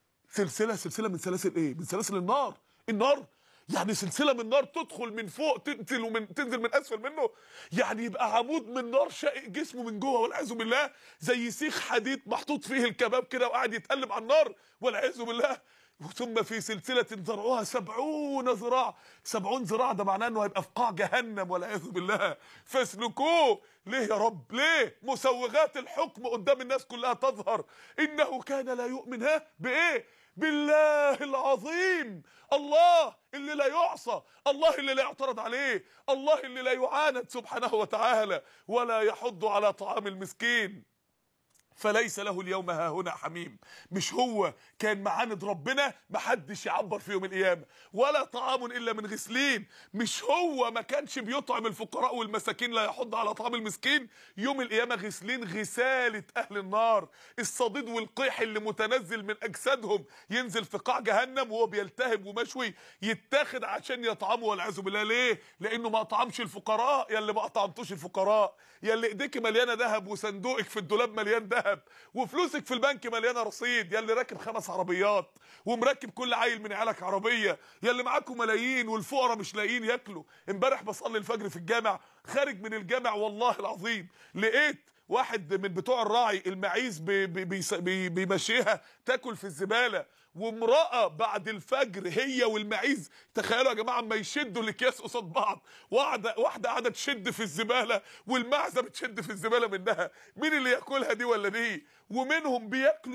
سلسلة من سلاسل ايه؟ من سلاسل النار. يعني سلسله من نار تدخل من فوق تنزل من اسفل منه، يعني يبقى عمود من نار شائق جسمه من جوه والعياذ بالله، زي سيخ حديد محطوط فيه الكباب كده وقاعد يتقلب على النار والعياذ بالله. ثم في سلسله ذرعها 70 ذراع. 70 ذراع ده معناه انه هيبقى في قاع جهنم والعياذ بالله. فاسلكوه. ليه يا رب؟ ليه؟ مسوغات الحكم قدام الناس كلها تظهر. انه كان لا يؤمن بايه؟ بالله العظيم. الله اللي لا يعصى، الله اللي لا يعترض عليه، الله اللي لا يعاند سبحانه وتعالى، ولا يحض على طعام المسكين. فليس له اليوم هاهنا حميم. مش هو كان معاند ربنا محدش يعبر في يوم القيامه، ولا طعام الا من غسلين. مش هو ما كانش بيطعم الفقراء والمساكين، لا يحض على طعام المسكين. يوم القيامه غسلين غساله اهل النار، الصديد والقيح اللي متنزل من اجسادهم ينزل في قاع جهنم وهو بيلتهب ومشوي يتاخد عشان يطعمه والعياذ بالله. ليه؟ لانه ما اطعمش الفقراء. يا اللي ما اطعمتوش الفقراء، يا اللي ايديك مليانه ذهب وصندوقك في الدولاب مليان ذهب وفلوسك في البنك مليانه رصيد، يا اللي راكب 5 عربيات ومركب كل عيل من عيالك عربيه، يا اللي معاكم ملايين والفقراء مش لاقيين ياكلوا. امبارح بصلي الفجر في الجامع، خارج من الجامع والله العظيم لقيت واحد من بتوع الراعي المعيز بيمشيها تاكل في الزباله، وامرأة بعد الفجر هي والمعيز. تخيلوا يا جماعة اما يشدوا الاكياس قصاد بعض، واحدة قاعدة تشد في الزبالة والمعزة بتشد في الزبالة منها، مين اللي ياكلها دي ولا دي؟ ومنهم بياكلوا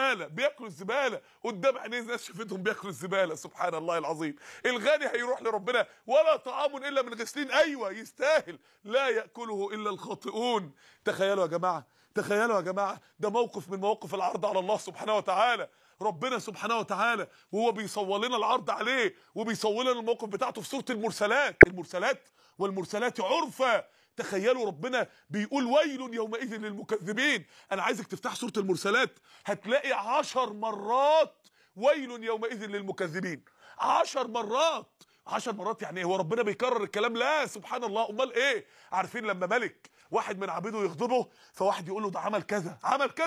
الزبالة قدام عينين ناس شافتهم بياكلوا الزبالة. سبحان الله العظيم. الغني هيروح لربنا ولا طعام الا من غسلين، ايوه يستاهل، لا ياكله الا الخاطئون. تخيلوا يا جماعة ده موقف من مواقف العرض على الله سبحانه وتعالى. ربنا سبحانه وتعالى وهو بيصور لنا العرض عليه وبيصور لنا الموقف بتاعته في سورة المرسلات والمرسلات عرفا. تخيلوا ربنا بيقول ويل يومئذ للمكذبين. انا عايزك تفتح سورة المرسلات هتلاقي 10 مرات ويل يومئذ للمكذبين. 10 مرات. 10 مرات يعني ايه؟ هو ربنا بيكرر الكلام؟ لا سبحان الله، امال ايه؟ عارفين لما ملك واحد من عبيده يغضبه فواحد يقول له ده عمل كذا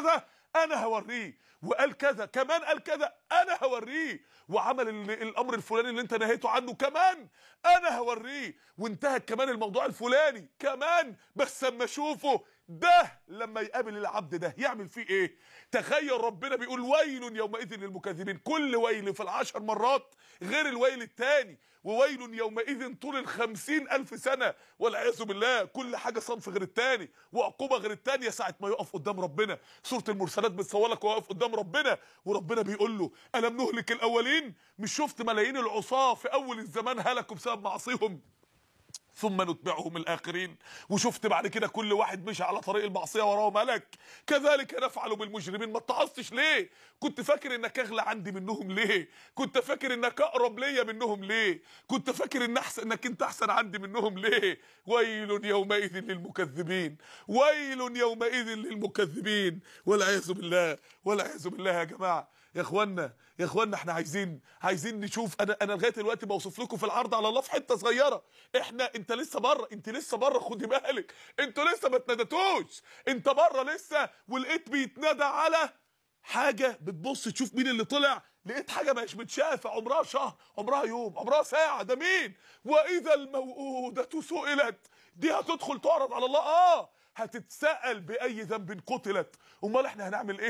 انا هوريه، وقال كذا كمان قال كذا انا هوريه، وعمل الامر الفلاني اللي انت نهيته عنه كمان انا هوريه، وانتهت كمان الموضوع الفلاني كمان، بس اما اشوفه ده لما يقابل العبد ده يعمل فيه ايه. تخيل ربنا بيقول ويل يومئذ للمكذبين، كل ويل في ال10 مرات غير الويل الثاني، وويل يومئذ طول 50,000 سنة والعياذ بالله. كل حاجة صنف غير الثاني وعقوبة غير الثانية ساعة ما يقف قدام ربنا. سورة المرسلات بتصور لك وهو واقف قدام ربنا وربنا بيقول له ألم نهلك الأولين؟ مش شفت ملايين العصاة في أول الزمان هلكوا بسبب معصيهم ثم نتبعهم الآخرين؟ وشفت بعد كده كل واحد مشى على طريق المعصية وراه ملك. كذلك نفعل بالمجرمين. ما اتعظتش ليه؟ كنت فاكر انك اغلى عندي منهم ليه؟ كنت فاكر انك اقرب ليا منهم ليه؟ كنت فاكر انك انت احسن عندي منهم ليه؟ ويل يومئذ للمكذبين، ويل يومئذ للمكذبين، والعياذ بالله يا جماعة. يا اخوانا احنا عايزين نشوف. انا لغايه دلوقتي بوصف لكم في العرض على الله في حته صغيره. انت لسه بره خدي بالك، انتوا لسه ما اتندتوش، انت بره لسه ولقيت بيتندى على حاجه، بتبص تشوف مين اللي طلع، لقيت حاجه مش متشافه، عمرها شهر، عمرها يوم، عمرها ساعه، ده مين؟ واذا الموءودة سئلت، دي هتدخل تعرض على الله، هتتسأل بأي ذنب قتلت. امال احنا هنعمل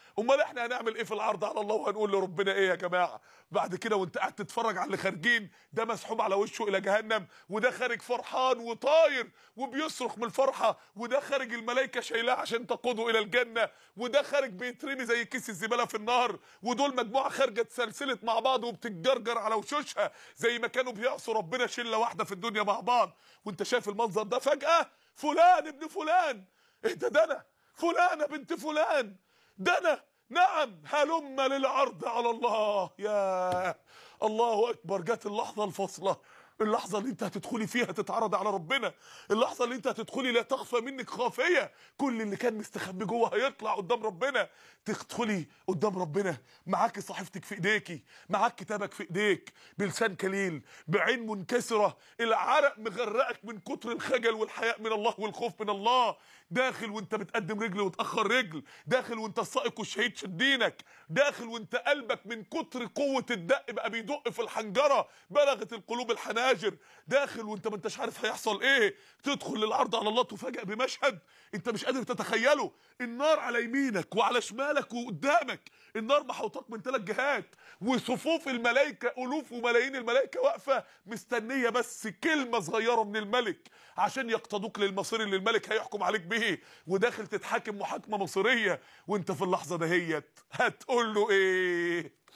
ايه في العرض على الله وهنقول لربنا ايه يا جماعه؟ بعد كده وانت قاعد تتفرج على اللي خارجين، ده مسحوب على وشه الى جهنم، وده خارج فرحان وطاير وبيصرخ من الفرحه، وده خارج الملائكه شايلاه عشان تقوده الى الجنه، وده خارج بيترمي زي كيس الزباله في النار، ودول مجموعه خارجه اتسلسلت مع بعض وبتتجرجر على وشوشها زي ما كانوا بيعصوا ربنا شله واحده في الدنيا مع بعض. وانت شايف المنظر ده فجاه فلان ابن فلان، ايه ده انا فلانه بنت فلان، ده انا، نعم هلم للعرض على الله. يا الله اكبر، جت اللحظه الفاصله، اللحظه اللي انت هتدخلي فيها تتعرض على ربنا، اللحظه اللي انت هتدخلي لا تخفى منك خافيه، كل اللي كان مستخبي جوه هيطلع قدام ربنا. تدخلي قدام ربنا معاكي صحيفتك في ايديكي، معاك كتابك في ايديك، بلسان كليل، بعين منكسره، العرق مغرقك من كتر الخجل والحياء من الله والخوف من الله، داخل وانت بتقدم رجل وتاخر رجل، داخل وانت السائق والشهيد شدينك، داخل وانت قلبك من كتر قوه الدق بقى بيدق في الحنجره، بلغت القلوب الحناجر، داخل وانت ما انتش عارف هيحصل ايه. تدخل للعرض على الله تفاجئ بمشهد انت مش قادر تتخيله، النار على يمينك وعلى شمالك وقدامك، النار محوطاك من 3 جهات، وصفوف الملائكه الوف وملايين الملائكه واقفه مستنيه بس كلمه صغيره من الملك عشان يقتضوك للمصير اللي الملك هيحكم عليك به، وداخل تتحاكم محاكمه مصيريه. وانت في اللحظه دهيت هتقول له ايه؟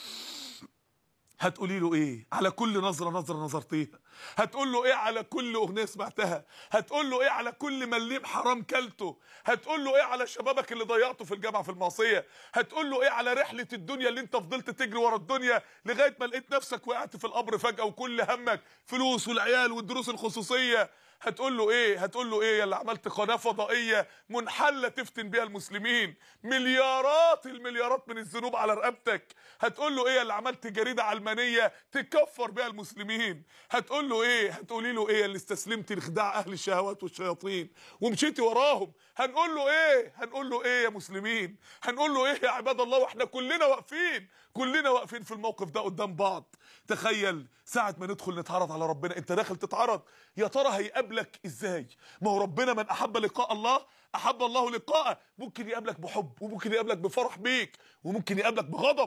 هتقولي له ايه على كل نظره نظرتيها؟ هتقول له ايه على كل اغنيه سمعتها؟ هتقول له ايه على كل مليم حرام كلته؟ هتقول له ايه على شبابك اللي ضيعته في الجامعه في المعصيه؟ هتقول له ايه على رحله الدنيا اللي انت فضلت تجري ورا الدنيا لغايه ما لقيت نفسك وقعت في القبر فجاه وكل همك فلوس والعيال والدروس الخصوصيه؟ هتقول له ايه يا اللي عملت قناه فضائيه منحله تفتن بيها المسلمين، مليارات المليارات من الذنوب على رقبتك؟ هتقول له ايه يا اللي عملت جريده علمانيه تكفر بيها المسلمين؟ هتقولي له ايه اللي استسلمت لخداع اهل الشهوات والشياطين ومشيتي وراهم؟ هنقول له ايه يا مسلمين؟ هنقول له ايه يا عباد الله؟ واحنا كلنا واقفين في الموقف ده قدام بعض. تخيل ساعه ما ندخل نتعرض على ربنا، انت داخل تتعرض، يا ترى هيقابلك ازاي؟ ما هو ربنا من احب لقاء الله احب الله لقاءه، ممكن يقابلك بحب وممكن يقابلك بفرح بيك وممكن يقابلك بغضب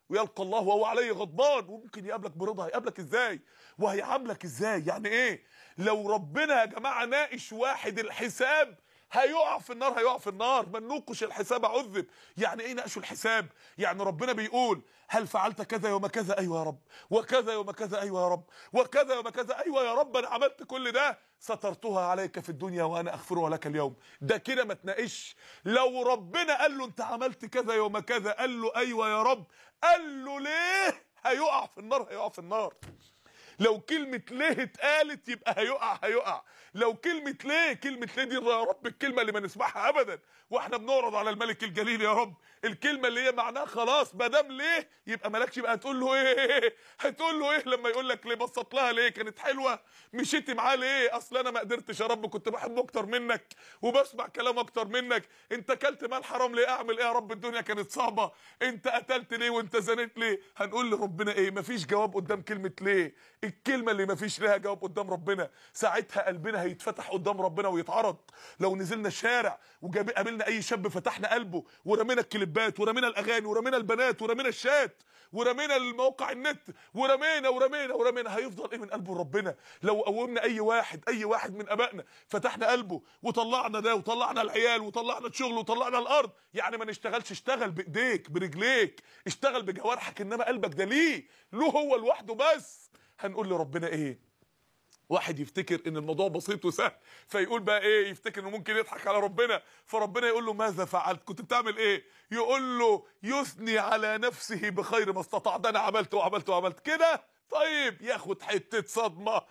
ويلقى الله وهو عليه غضبان، وممكن يقابلك برضا. هيقابلك ازاي وهيعاملك ازاي؟ يعني ايه لو ربنا يا جماعه ناقش واحد الحساب هيقع في النار؟ هيقع في النار. من نوقش الحساب عذب. يعني ايه ناقشوا الحساب؟ يعني ربنا بيقول هل فعلت كذا يوم كذا؟ ايوه يا رب. وكذا يوم كذا؟ ايوه يا رب. وكذا يوم كذا؟ ايوه يا رب، انا عملت كل ده. سترتها عليك في الدنيا وانا اغفرها لك اليوم. ده كده ما تناقش. لو ربنا قال له انت عملت كذا يوم كذا، قال له ايوه يا رب، قال له ليه؟ هيقع في النار. هيقع في النار. لو كلمة ليه اتقالت يبقى هيقع. لو كلمة ليه دي يا رب الكلمة اللي ما نسمعها ابدا واحنا بنعرض على الملك الجليل يا رب، الكلمة اللي هي معناها خلاص ما دام ليه يبقى مالكش بقى هتقول له ايه؟ هتقول له ايه لما يقول لك ليه؟ بسط لها ليه؟ كانت حلوة؟ مشيت معاه ليه؟ اصل انا ما قدرتش يا رب، كنت بحبه اكتر منك وبسمع كلام اكتر منك. انت اكلت مال حرام ليه؟ اعمل ايه يا رب؟ الدنيا كانت صعبة. انت قتلت ليه وانت زنيت ليه؟ هنقول لربنا ايه؟ مفيش جواب قدام كلمة ليه. الكلمة اللي مفيش لها جواب قدام ربنا، ساعتها قلبنا هيتفتح قدام ربنا ويتعرض. لو نزلنا الشارع وقابلنا اي شاب فتحنا قلبه ورمينا الكليبات ورمينا الاغاني ورمينا البنات ورمينا الشات ورمينا الموقع النت ورمينا هيفضل ايه من قلبه ربنا؟ لو قومنا اي واحد من ابائنا فتحنا قلبه وطلعنا ده وطلعنا العيال وطلعنا الشغل وطلعنا الارض، يعني ما نشتغلش؟ اشتغل بايديك برجليك، اشتغل بجوارحك، انما قلبك ده ليه؟ له هو لوحده بس. هنقول لربنا ايه؟ واحد يفتكر ان الموضوع بسيط وسهل فيقول بقى ايه؟ يفتكر انه ممكن يضحك على ربنا، فربنا يقول له ماذا فعلت؟ كنت بتعمل ايه؟ يقول له يثني على نفسه بخير ما استطاع. ده انا عملت كده. طيب ياخد حته صدمه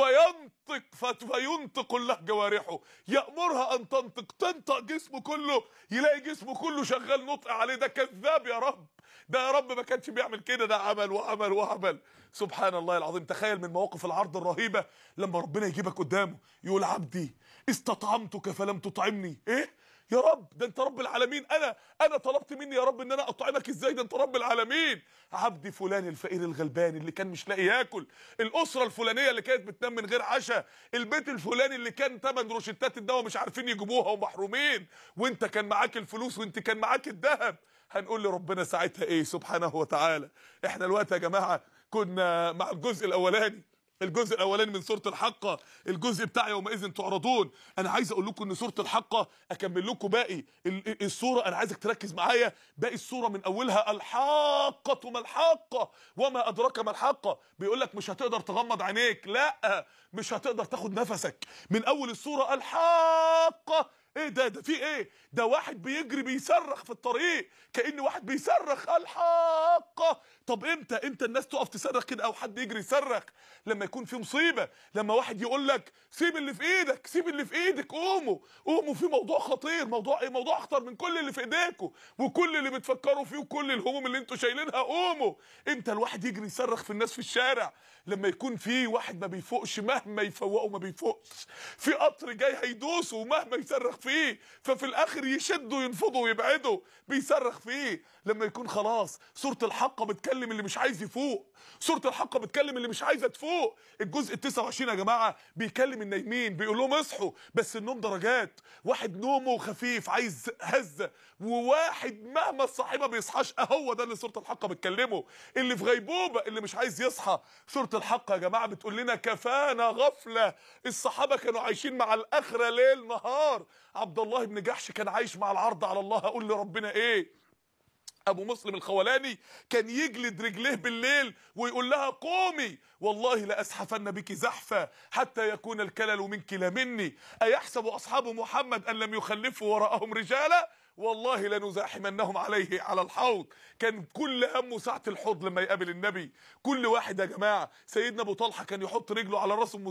فينطق الله جوارحه، يأمرها ان تنطق جسمه كله، يلاقي جسمه كله شغال نطق عليه. ده كذاب يا رب، ده يا رب ما كانش بيعمل كده، ده عمل. سبحان الله العظيم. تخيل من مواقف العرض الرهيبه لما ربنا يجيبك قدامه يقول عبدي استطعمتك فلم تطعمني. ايه يا رب؟ ده انت رب العالمين. انا طلبت مني يا رب ان انا اطعمك ازاي؟ ده انت رب العالمين. عبدي فلان الفقير الغلبان اللي كان مش لاقي ياكل، الاسره الفلانيه اللي كانت بتنام من غير عشاء، البيت الفلاني اللي كان ثمن روشتات الدواء مش عارفين يجيبوها ومحرومين، وانت كان معاك الفلوس وانت كان معاك الذهب. هنقول لربنا ساعتها ايه سبحانه وتعالى؟ احنا الوقت يا جماعه كنا مع الجزء الاولاني من سوره الحاقه، الجزء بتاع يومئذ تعرضون. انا عايز اقول لكم ان سوره الحاقه اكمل لكم باقي السوره. انا عايزك تركز معايا باقي السوره من اولها. الحاقه ما الحاقه وما ادراك ما الحاقه. بيقول لك مش هتقدر تغمض عينيك، لا مش هتقدر تاخد نفسك من اول السوره. الحاقه ايه ده في ايه؟ ده واحد بيجري بيصرخ في الطريق، كأن واحد بيصرخ الحاقه. طب امتى الناس تقف تصرخ كده او حد يجري يصرخ؟ لما يكون في مصيبه، لما واحد يقول لك سيب اللي في ايدك، قوموا في موضوع خطير. موضوع ايه؟ موضوع اخطر من كل اللي في ايديكم وكل اللي بتفكروا فيه وكل الهموم اللي انتوا شايلينها. قوموا. امتى الواحد يجري يصرخ في الناس في الشارع؟ لما يكون في واحد ما بيفوقش، مهما يفوقه ما بيفوقش، في قطر جاي هيدوسه ومهما يصرخ فيه ففي الاخر يشدوا ينفضوا ويبعدوا، بيصرخ فيه. لما يكون خلاص سوره الحاقه بتكلم اللي مش عايز يفوق، سوره الحاقه بتكلم اللي مش عايزه تفوق. الجزء 29 يا جماعه بيكلم النايمين، بيقول لهم اصحوا، بس النوم درجات. واحد نومه خفيف عايز هزه، وواحد مهما الصاحي ما بيصحاش. اهو ده اللي سوره الحاقه بتكلمه، اللي في غيبوبه، اللي مش عايز يصحى. سوره الحاقه يا جماعه بتقول لنا كفانا غفله. الصحابه كانوا عايشين مع الاخره ليل نهار. عبد الله بن جحش كان عايش مع العرض على الله. اقول لربنا ايه؟ ابو مسلم الخولاني كان يجلد رجليه بالليل ويقول لها قومي والله لاسحفن بك زحفا حتى يكون الكلل منك لا مني. ايحسب اصحاب محمد ان لم يخلفوا وراءهم رجالا والله لنزاحمنهم عليه على الحوض. كان كل همه ساعه الحوض لما يقابل النبي. كل واحد يا جماعه، سيدنا ابو طلحه كان يحط رجله على راس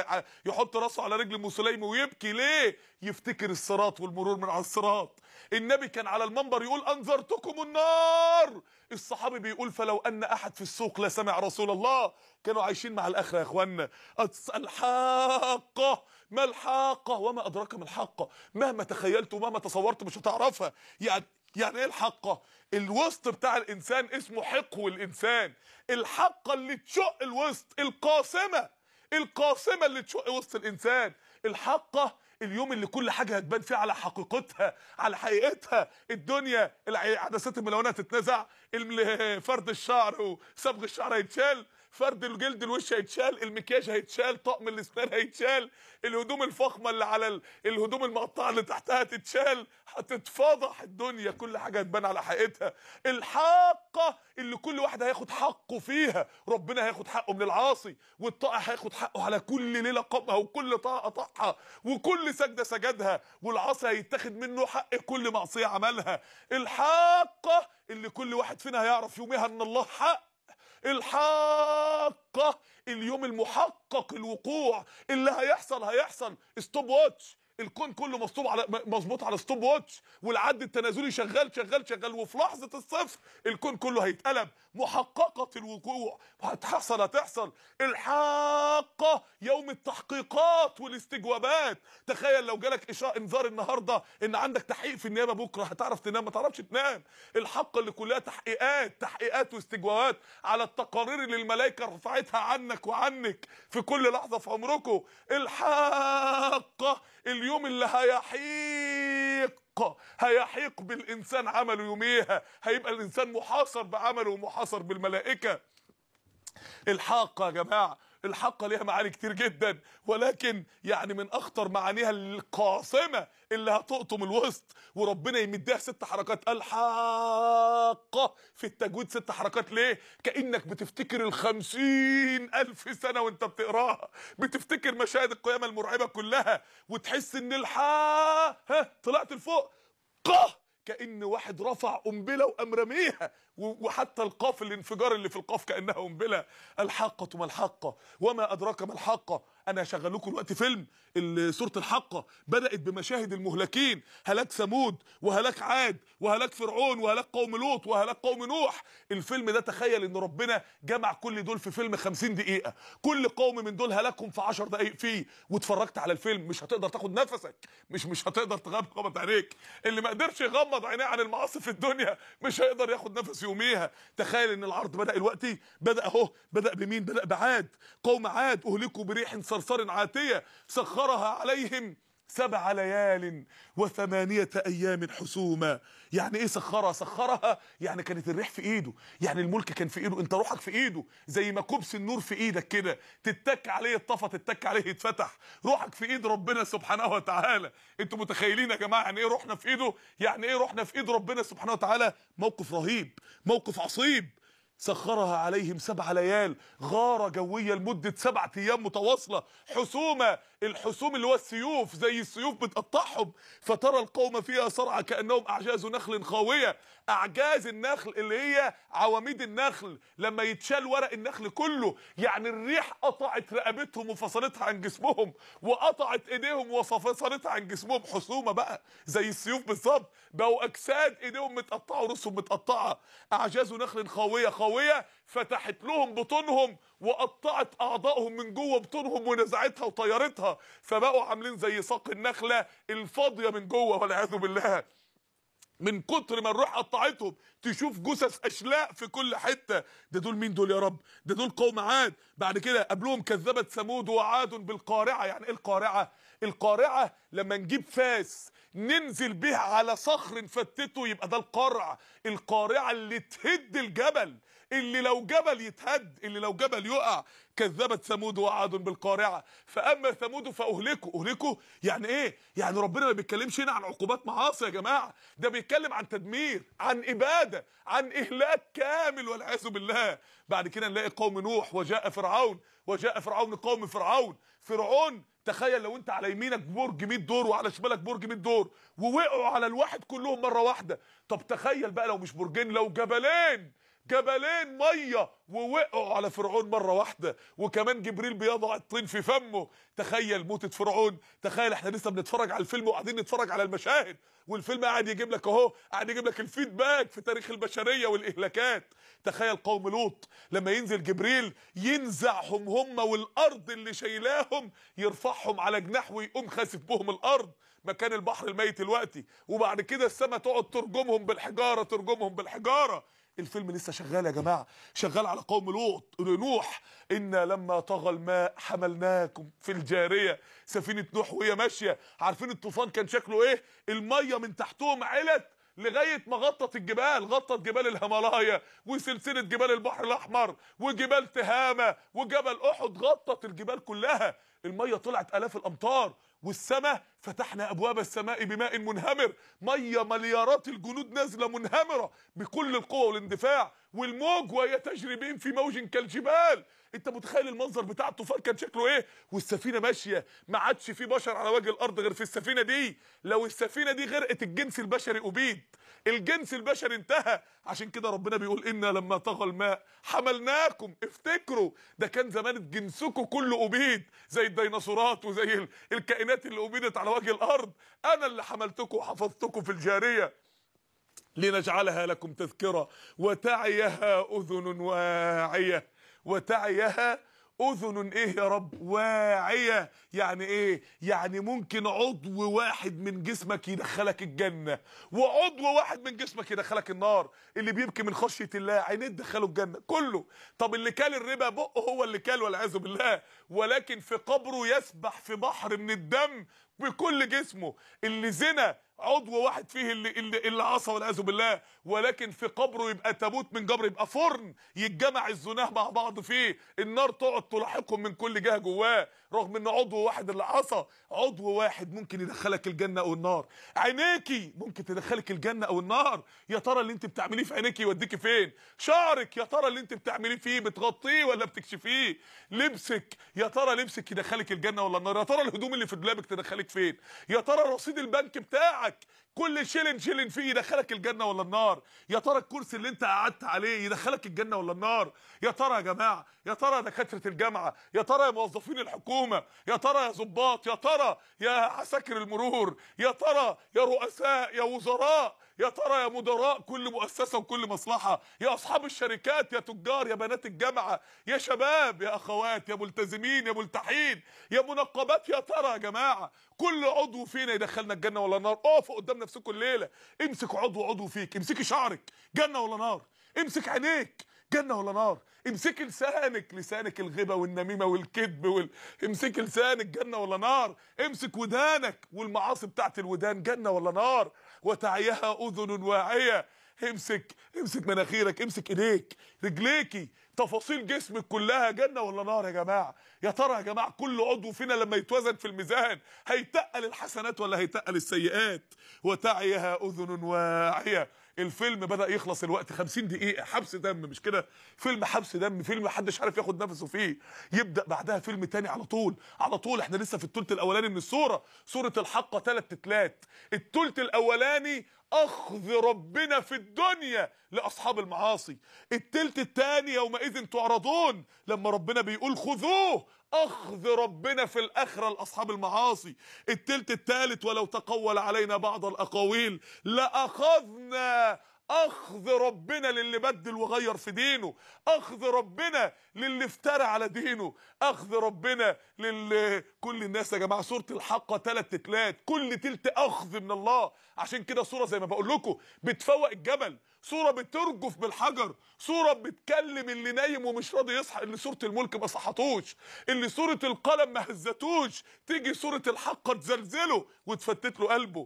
يحط راسه على رجل ام سليم ويبكي. ليه؟ يفتكر الصراط والمرور من على الصراط. النبي كان على المنبر يقول انذرتكم النار. الصحابي بيقول فلو ان احد في السوق لسمع رسول الله. كانوا عايشين مع الاخره يا اخوانا. الحاقه ما الحاقه وما ادراك ما الحاقه. مهما تخيلت ومهما تصورت مش هتعرفها. يعني ايه الحاقه؟ الوسط بتاع الانسان اسمه حقو الانسان. الحاقه اللي تشق الوسط، القاسمه اللي تشق وسط الانسان. الحاقه اليوم اللي كل حاجه هتبان فيه على حقيقتها، على حقيقتها. الدنيا العدسات الملونه هتتنزع، فرد الشعر وصبغ الشعر هيتشال، فرد الجلد الوش هيتشال، المكياج هيتشال، طقم الاسنان هيتشال، الهدوم الفخمه اللي على الهدوم المقطعه اللي تحتها هتتشال، هتتفضح الدنيا، كل حاجه هتبان على حقيقتها. الحاقه اللي كل واحد هياخد حقه فيها، ربنا هياخد حقه من العاصي، والطائع هياخد حقه على كل ليله قامها وكل طاعه طاعها وكل سجده سجدها، والعاصي هيتاخد منه حق كل معصيه عملها. الحاقه اللي كل واحد فينا هيعرف يوميها ان الله حق. الحاقة اليوم المحقق الوقوع، اللي هيحصل ستوب واتش، الكون كله مظبوط على ستوب واتش، والعد التنازلي شغال وفي لحظه الصفر الكون كله هيتقلب. محققه الوقوع، هتحصل. الحاقه يوم التحقيقات والاستجوابات. تخيل لو جالك اشاره انذار النهارده ان عندك تحقيق في النيابه بكره، هتعرف تنام؟ ما تعرفش تنام. الحاقه اللي كلها تحقيقات واستجوابات على التقارير اللي الملائكه رفعتها عنك وعنك في كل لحظه في عمركم. الحاقه اليوم اللي هيحيق بالإنسان عمله يوميها، هيبقى الإنسان محاصر بعمله ومحاصر بالملائكة. الحاقة يا جماعة، الحاقة ليها معاني كتير جدا، ولكن يعني من أخطر معانيها القاصمة اللي هتقطم الوسط، وربنا يمدها 6 حركات. الحاقة في التجويد 6 حركات. ليه؟ كأنك بتفتكر 50,000 سنة وانت بتقراها، بتفتكر مشاهد القيامة المرعبة كلها، وتحس ان طلعت لفوق. كأن واحد رفع قنبله وقام رميها، وحتى القاف، الانفجار اللي في القاف كأنها قنبله. الحاقة ما الحاقة وما أدراك ما الحاقة. أنا هشغل لكم دلوقتي فيلم سورة الحاقة، بدأت بمشاهد المهلكين، هلاك ثمود وهلاك عاد وهلاك فرعون وهلاك قوم لوط وهلاك قوم نوح. الفيلم ده تخيل ان ربنا جمع كل دول في فيلم 50 دقيقة، كل قوم من دول هلاكهم في 10 دقايق فيه، واتفرجت على الفيلم مش هتقدر تاخد نفسك، مش هتقدر تغمض عينيك. اللي ما قدرش يغمض عينيه عن المعاصي في الدنيا مش هيقدر ياخد نفس يوميها. تخيل ان العرض بدأ دلوقتي، بدأ بمين؟ بدأ بعاد. قوم عاد اهلكوا بريح صرصر عاتية سخرها عليهم 7 ليال و8 أيام حسوما. يعني ايه سخرها؟ يعني كانت الريح في ايده، يعني الملك كان في ايده، انت روحك في ايده، زي ما كبس النور في ايدك كده، تتك عليه يتطفى، تتك عليه يتفتح. روحك في ايد ربنا سبحانه وتعالى. انتوا متخيلين يا جماعه يعني ايه روحنا في ايده؟ يعني ايه روحنا في ايد ربنا سبحانه وتعالى؟ موقف رهيب، موقف عصيب. سخرها عليهم 7 ليال، غارة جوية لمدة 7 أيام متواصلة، حسومة، الحسوم اللي هو السيوف، زي السيوف بتقطعهم، فترى القوم فيها صرعى كأنهم أعجاز نخل خاوية. أعجاز النخل اللي هي عواميد النخل، لما يتشال ورق النخل كله، يعني الريح قطعت رقبتهم وفصلتها عن جسمهم، وقطعت ايديهم وفصلتها عن جسمهم. حسومة بقى زي السيوف بالظبط، بقوا أجساد ايديهم متقطعة ورؤوسهم متقطعة. أعجاز نخل خاوية فتحت لهم بطونهم وقطعت اعضائهم من جوه بطونهم ونزعتها وطيرتها، فبقوا عاملين زي ساق النخله الفاضيه من جوه والعياذ بالله. من كتر ما الروح قطعتهم تشوف جثث اشلاء في كل حته. ده دول مين دول يا رب؟ ده دول قوم عاد. بعد كده قبلهم كذبت ثمود وعاد بالقارعه. يعني ايه القارعه؟ القارعه لما نجيب فاس ننزل بيها على صخر نفتته يبقى ده القرع. القارعه اللي تهد الجبل، اللي لو جبل يتهد، اللي لو جبل يقع. كذبت ثمود وعاد بالقارعه فاما ثمود فاهلكوا. يعني ايه؟ يعني ربنا ما بيتكلمش هنا عن عقوبات معاصي يا جماعه، ده بيتكلم عن تدمير، عن اباده، عن اهلاك كامل والعياذ بالله. بعد كده نلاقي قوم نوح وجاء فرعون قوم فرعون. تخيل لو انت على يمينك برج 100 دور وعلى شمالك برج 100 دور ووقعوا على الواحد كلهم مره واحده. طب تخيل بقى لو مش برجين، لو جبلين ميه ووقعوا على فرعون مره واحده، وكمان جبريل بيضع الطين في فمه. تخيل موتة فرعون. تخيل احنا لسه بنتفرج على الفيلم وقاعدين نتفرج على المشاهد، والفيلم قاعد يجيب لك قاعد يجيب لك الفيدباك في تاريخ البشريه والاهلاكات. تخيل قوم لوط لما ينزل جبريل ينزعهم هم والارض اللي شايلاهم، يرفعهم على جناح ويقوم خاسف بهم الارض مكان البحر الميت دلوقتي، وبعد كده السماء تقعد ترجمهم بالحجاره. الفيلم لسه شغال يا جماعه، شغال على قوم لوط نوح. إنا لما طغى الماء حملناكم في الجاريه، سفينه نوح وهي ماشيه، عارفين الطوفان كان شكله ايه؟ الميه من تحتهم علت لغايه ما غطت الجبال، غطت جبال الهيمالايا وسلسله جبال البحر الاحمر وجبال تهامه وجبل احد، غطت الجبال كلها، الميه طلعت الاف الامتار. والسماء فتحنا ابواب السماء بماء منهمر، ميه مليارات الجنود نازله منهمره بكل القوه والاندفاع، والموج وهي تجري بهم في موج كالجبال. انت متخيل المنظر بتاع الطوفان كان شكله ايه؟ والسفينه ماشيه، ما عادش في بشر على وجه الارض غير في السفينه دي. لو السفينه دي غرقت الجنس البشري ابيد، الجنس البشري انتهى. عشان كده ربنا بيقول إنا لما طغى الماء حملناكم. افتكروا ده كان زمان جنسكم كله ابيد، زي الديناصورات وزي الكائنات اللي ابيدت على وجه الارض. انا اللي حملتكم وحفظتكم في الجاريه لنجعلها لكم تذكرة وتعيها أذن واعية. وتعيها أذن إيه يا رب؟ واعية. يعني إيه؟ يعني ممكن عضو واحد من جسمك يدخلك الجنة، وعضو واحد من جسمك يدخلك النار. اللي بيبكي من خشية الله عينيه تدخله الجنة كله. طب اللي كال الربا بقه هو اللي كال والعياذ بالله، ولكن في قبره يسبح في بحر من الدم بكل جسمه. اللي زنا عضو واحد فيه اللي عصى والعياذ بالله، ولكن في قبره يبقى تابوت من جبر، يبقى فرن يتجمع الزناه مع بعض فيه، النار تقعد تلاحقهم من كل جهه جواه، رغم ان عضو واحد اللي عصى. عضو واحد ممكن يدخلك الجنه او النار. عينيكي ممكن تدخلك الجنه او النار. يا ترى اللي انت بتعمليه في عينيكي يوديكي فين؟ شعرك يا ترى اللي انت بتعمليه فيه بتغطيه ولا بتكشفيه؟ لبسك يا ترى لبسك يدخلك الجنه ولا النار؟ يا ترى الهدوم اللي في دولابك تدخلك فين؟ يا ترى رصيد البنك بتاعك كل شيلن فيه يدخلك الجنه ولا النار؟ يا ترى الكرسي اللي انت قعدت عليه يدخلك الجنه ولا النار؟ يا ترى يا جماعه، يا ترى دكاتره الجامعه، يا ترى يا موظفين الحكومه، يا ترى يا ضباط، يا ترى يا عساكر المرور، يا ترى يا رؤساء، يا وزراء، يا ترى يا مدراء كل مؤسسه وكل مصلحه، يا اصحاب الشركات، يا تجار، يا بنات الجامعه، يا شباب، يا اخوات، يا ملتزمين، يا ملتحين، يا منقبات، يا ترى يا جماعه كل عضو فينا يدخلنا الجنه ولا النار؟ اقفوا قدام نفسكم الليله، امسك عضو فيك، امسكي شعرك جنه ولا نار، امسك عينيك جنه ولا نار، امسك لسانك الغيبه والنميمه والكذب امسك لسانك جنه ولا نار، امسك ودانك والمعاصي بتاعت الودان جنه ولا نار. وتعيها اذن واعيه. امسك مناخيرك، امسك ايديك، رجليكي، تفاصيل جسمك كلها جنه ولا نار يا جماعه؟ يا ترى يا جماعه كل عضو فينا لما يتوزن في الميزان هيتقل الحسنات ولا هيتقل السيئات؟ وتعيها اذن واعيه. الفيلم بدأ يخلص الوقت، 50 دقيقة حبس دم، مش كده؟ فيلم حبس دم، فيلم محدش عارف ياخد نفسه فيه. يبدأ بعدها فيلم تاني على طول. احنا لسه في الثلث الاولاني من السورة. سورة الحاقة 3 تلات. الثلث الاولاني اخذ ربنا في الدنيا لاصحاب المعاصي. الثلث الثاني يومئذ تعرضون، لما ربنا بيقول خذوه، اخذ ربنا في الاخره لاصحاب المعاصي. الثلث الثالث ولو تقول علينا بعض الاقاويل لاخذنا، اخذ ربنا للي بدل وغير في دينه، اخذ ربنا للي افترى على دينه، اخذ ربنا كل الناس يا جماعه. سوره الحاقه 3 تلات، كل تلت اخذ من الله. عشان كده سوره زي ما بقول لكم بتفوق الجبل، سوره بترجف بالحجر، سوره بتكلم اللي نايم ومش راضي يصحى، اللي سوره الملك ما صحتوش، اللي سوره القلم ما هزتوش، تيجي سوره الحاقه تزلزله وتفتت له قلبه.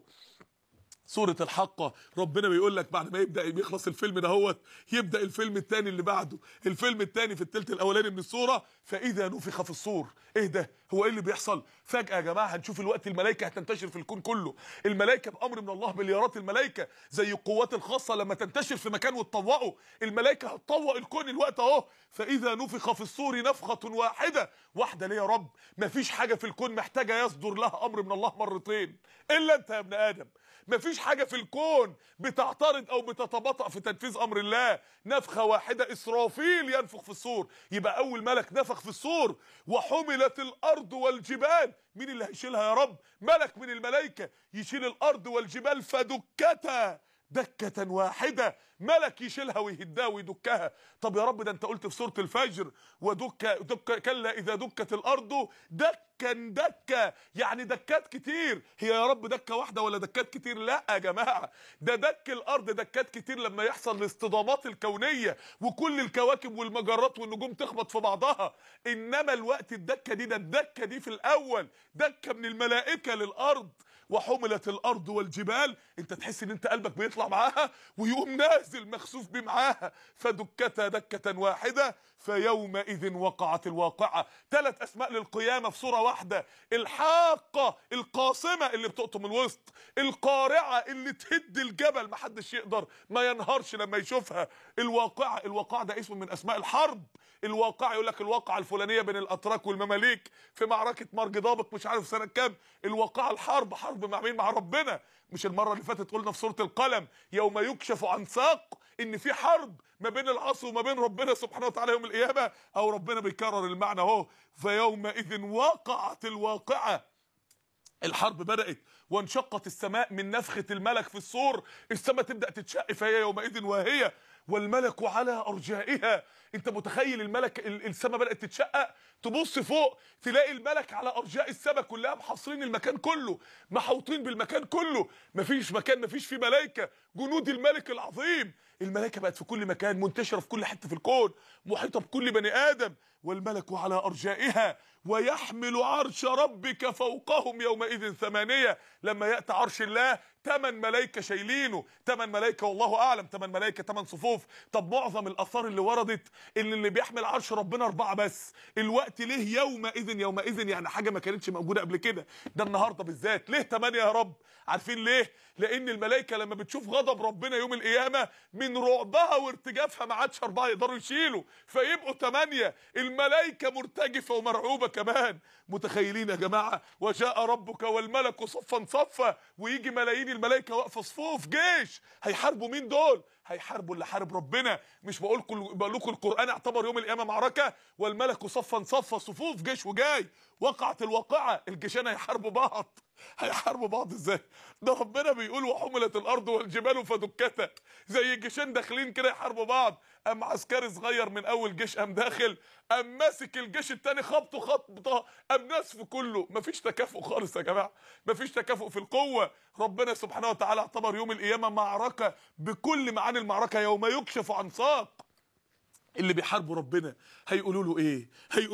سورة الحاقة ربنا بيقول لك بعد ما بيخلص الفيلم دهوت، يبدأ الفيلم الثاني اللي بعده. الفيلم الثاني في الثلث الاولاني من السورة، فإذا نفخ في الصور. ايه ده؟ هو ايه اللي بيحصل؟ فجأة يا جماعة هنشوف الوقت الملائكة هتنتشر في الكون كله. الملائكة بأمر من الله، مليارات الملائكة زي القوات الخاصة لما تنتشر في مكان وتطوقوا، الملائكة هتطوق الكون الوقت اهو. فإذا نفخ في الصور نفخة واحدة ليه يا رب؟ مفيش حاجة في الكون محتاجة يصدر لها أمر من الله مرتين إلا أنت يا ابن آدم. مفيش حاجة في الكون بتعترض او بتتباطأ في تنفيذ امر الله. نفخة واحدة، اسرافيل ينفخ في الصور، يبقى اول ملك نفخ في الصور. وحملت الارض والجبال، مين اللي هيشيلها يا رب؟ ملك من الملائكة يشيل الارض والجبال، فدكتا دكة واحدة، ملك يشيلها ويهدها ويدكها. طب يا رب ده انت قلت في سورة الفجر ودك كلا اذا دكت الارض دكة، يعني دكات كتير. هي يا رب دكة واحدة ولا دكات كتير؟ لا يا جماعة، ده دك الارض دكات كتير لما يحصل الاصطدامات الكونية وكل الكواكب والمجرات والنجوم تخبط في بعضها. انما الوقت الدكة دي، ده الدكة دي في الاول دكة من الملائكة للارض. وحملت الارض والجبال، انت تحس ان انت قلبك بيطلع معاها ويقوم نازل مخسوف بيه معاها. فدكتا دكة واحدة فيومئذ وقعت الواقعة. 3 اسماء للقيامة في صورة واحدة. الحاقة القاصمة اللي بتقطم الوسط، القارعة اللي تهد الجبل محدش يقدر ما ينهارش لما يشوفها. الواقعة ده اسم من اسماء الحرب. الواقعة يقول لك الواقعة الفلانية بين الاتراك والمماليك في معركة مرجدابق مش عارف سنة كام. الواقعة الحرب، حرب مع مين؟ مع ربنا. مش المرة اللي فاتت قلنا في سورة القلم يوم يكشف عن ساق ان في حرب ما بين العصر وما بين ربنا سبحانه وتعالى يوم القيامة؟ او ربنا بيكرر المعنى اهو. فيومئذ وقعت الواقعة، الحرب بدأت وانشقت السماء من نفخة الملك في الصور، السماء تبدأ تتشق فهي يومئذ واهية والملك على أرجائها. انت متخيل الملك السماء بدأت تتشقق، تبص فوق تلاقي الملك على أرجاء السماء كلها محاصرين المكان كله، محوطين بالمكان كله، مفيش مكان مفيش فيه ملائكة. جنود الملك العظيم، الملائكة بقت في كل مكان، منتشرة في كل حتة في الكون، محيطة بكل بني آدم. والملك على أرجائها ويحمل عرش ربك فوقهم يومئذ 8. لما يأتي عرش الله 8 ملائكة شايلينه، 8 ملائكة والله أعلم، 8 ملائكة 8 صفوف. طب معظم الآثار اللي وردت إن اللي بيحمل عرش ربنا 4 بس. الوقت ليه يومئذ يعني حاجة ما كانتش موجودة قبل كده، ده النهاردة بالذات. ليه 8 يا رب؟ عارفين ليه؟ لأن الملائكة لما بتشوف غضب ربنا يوم القيامة من رعبها وارتجافها ما عادش 4 يقدروا يشيلوا، فيبقوا 8. الملائكة مرتجفة ومرعوبة كمان. متخيلين يا جماعة؟ وجاء ربك والملك صفا صفا، ويجي ملايين الملائكة واقفة صفوف جيش. هيحاربوا مين دول؟ هيحاربوا اللي حارب ربنا. مش بقول لكم القرآن اعتبر يوم القيامة معركة؟ والملك صفا صفا، صفوف جيش وجاي. وقعت الواقعة، الجيشين هيحاربوا بعض. هيحاربوا بعض ازاي؟ ده ربنا بيقول وحملت الارض والجبال فدكتا، زي الجيشين داخلين كده يحاربوا بعض. قام عسكري صغير من اول جيش قام داخل، قام ماسك الجيش التاني خبطه خبطه، قام نسف كله. مفيش تكافؤ خالص يا جماعه، مفيش تكافؤ في القوه. ربنا سبحانه وتعالى اعتبر يوم القيامه معركه بكل معاني المعركه. يوم يكشف عن ساق. اللي بيحاربوا ربنا هيقولوا له ايه؟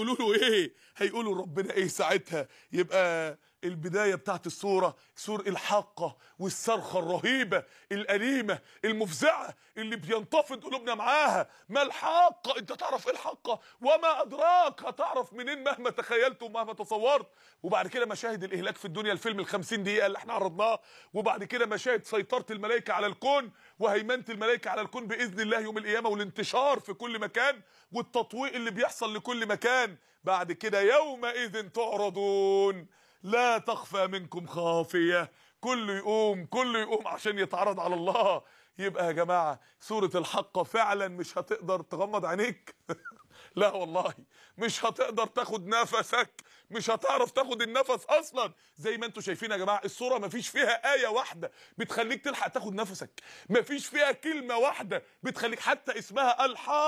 هيقولوا ربنا ايه ساعتها؟ يبقى البداية بتاعت السورة سور الحاقة، والصرخة الرهيبة الأليمة المفزعة اللي بينتفض قلوبنا معاها. ما الحاقة؟ انت تعرف ايه الحاقة؟ وما أدراك، هتعرف منين مهما تخيلت ومهما تصورت. وبعد كده مشاهد الإهلاك في الدنيا، الفيلم ال50 دقيقة اللي احنا عرضناه. وبعد كده مشاهد سيطرة الملائكة على الكون وهيمنة الملائكة على الكون بإذن الله يوم القيامة، والانتشار في كل مكان والتطويق اللي بيحصل لكل مكان. بعد كده يومئذ تعرضون لا تخفى منكم خافية. كله يقوم عشان يتعرض على الله. يبقى يا جماعة سورة الحاقة فعلا مش هتقدر تغمض عينيك. لا والله مش هتقدر تاخد نفسك، مش هتعرف تاخد النفس اصلا. زي ما انتم شايفين يا جماعه الصوره مفيش فيها ايه واحده بتخليك تلحق تاخد نفسك، مفيش فيها كلمه واحده بتخليك، حتى اسمها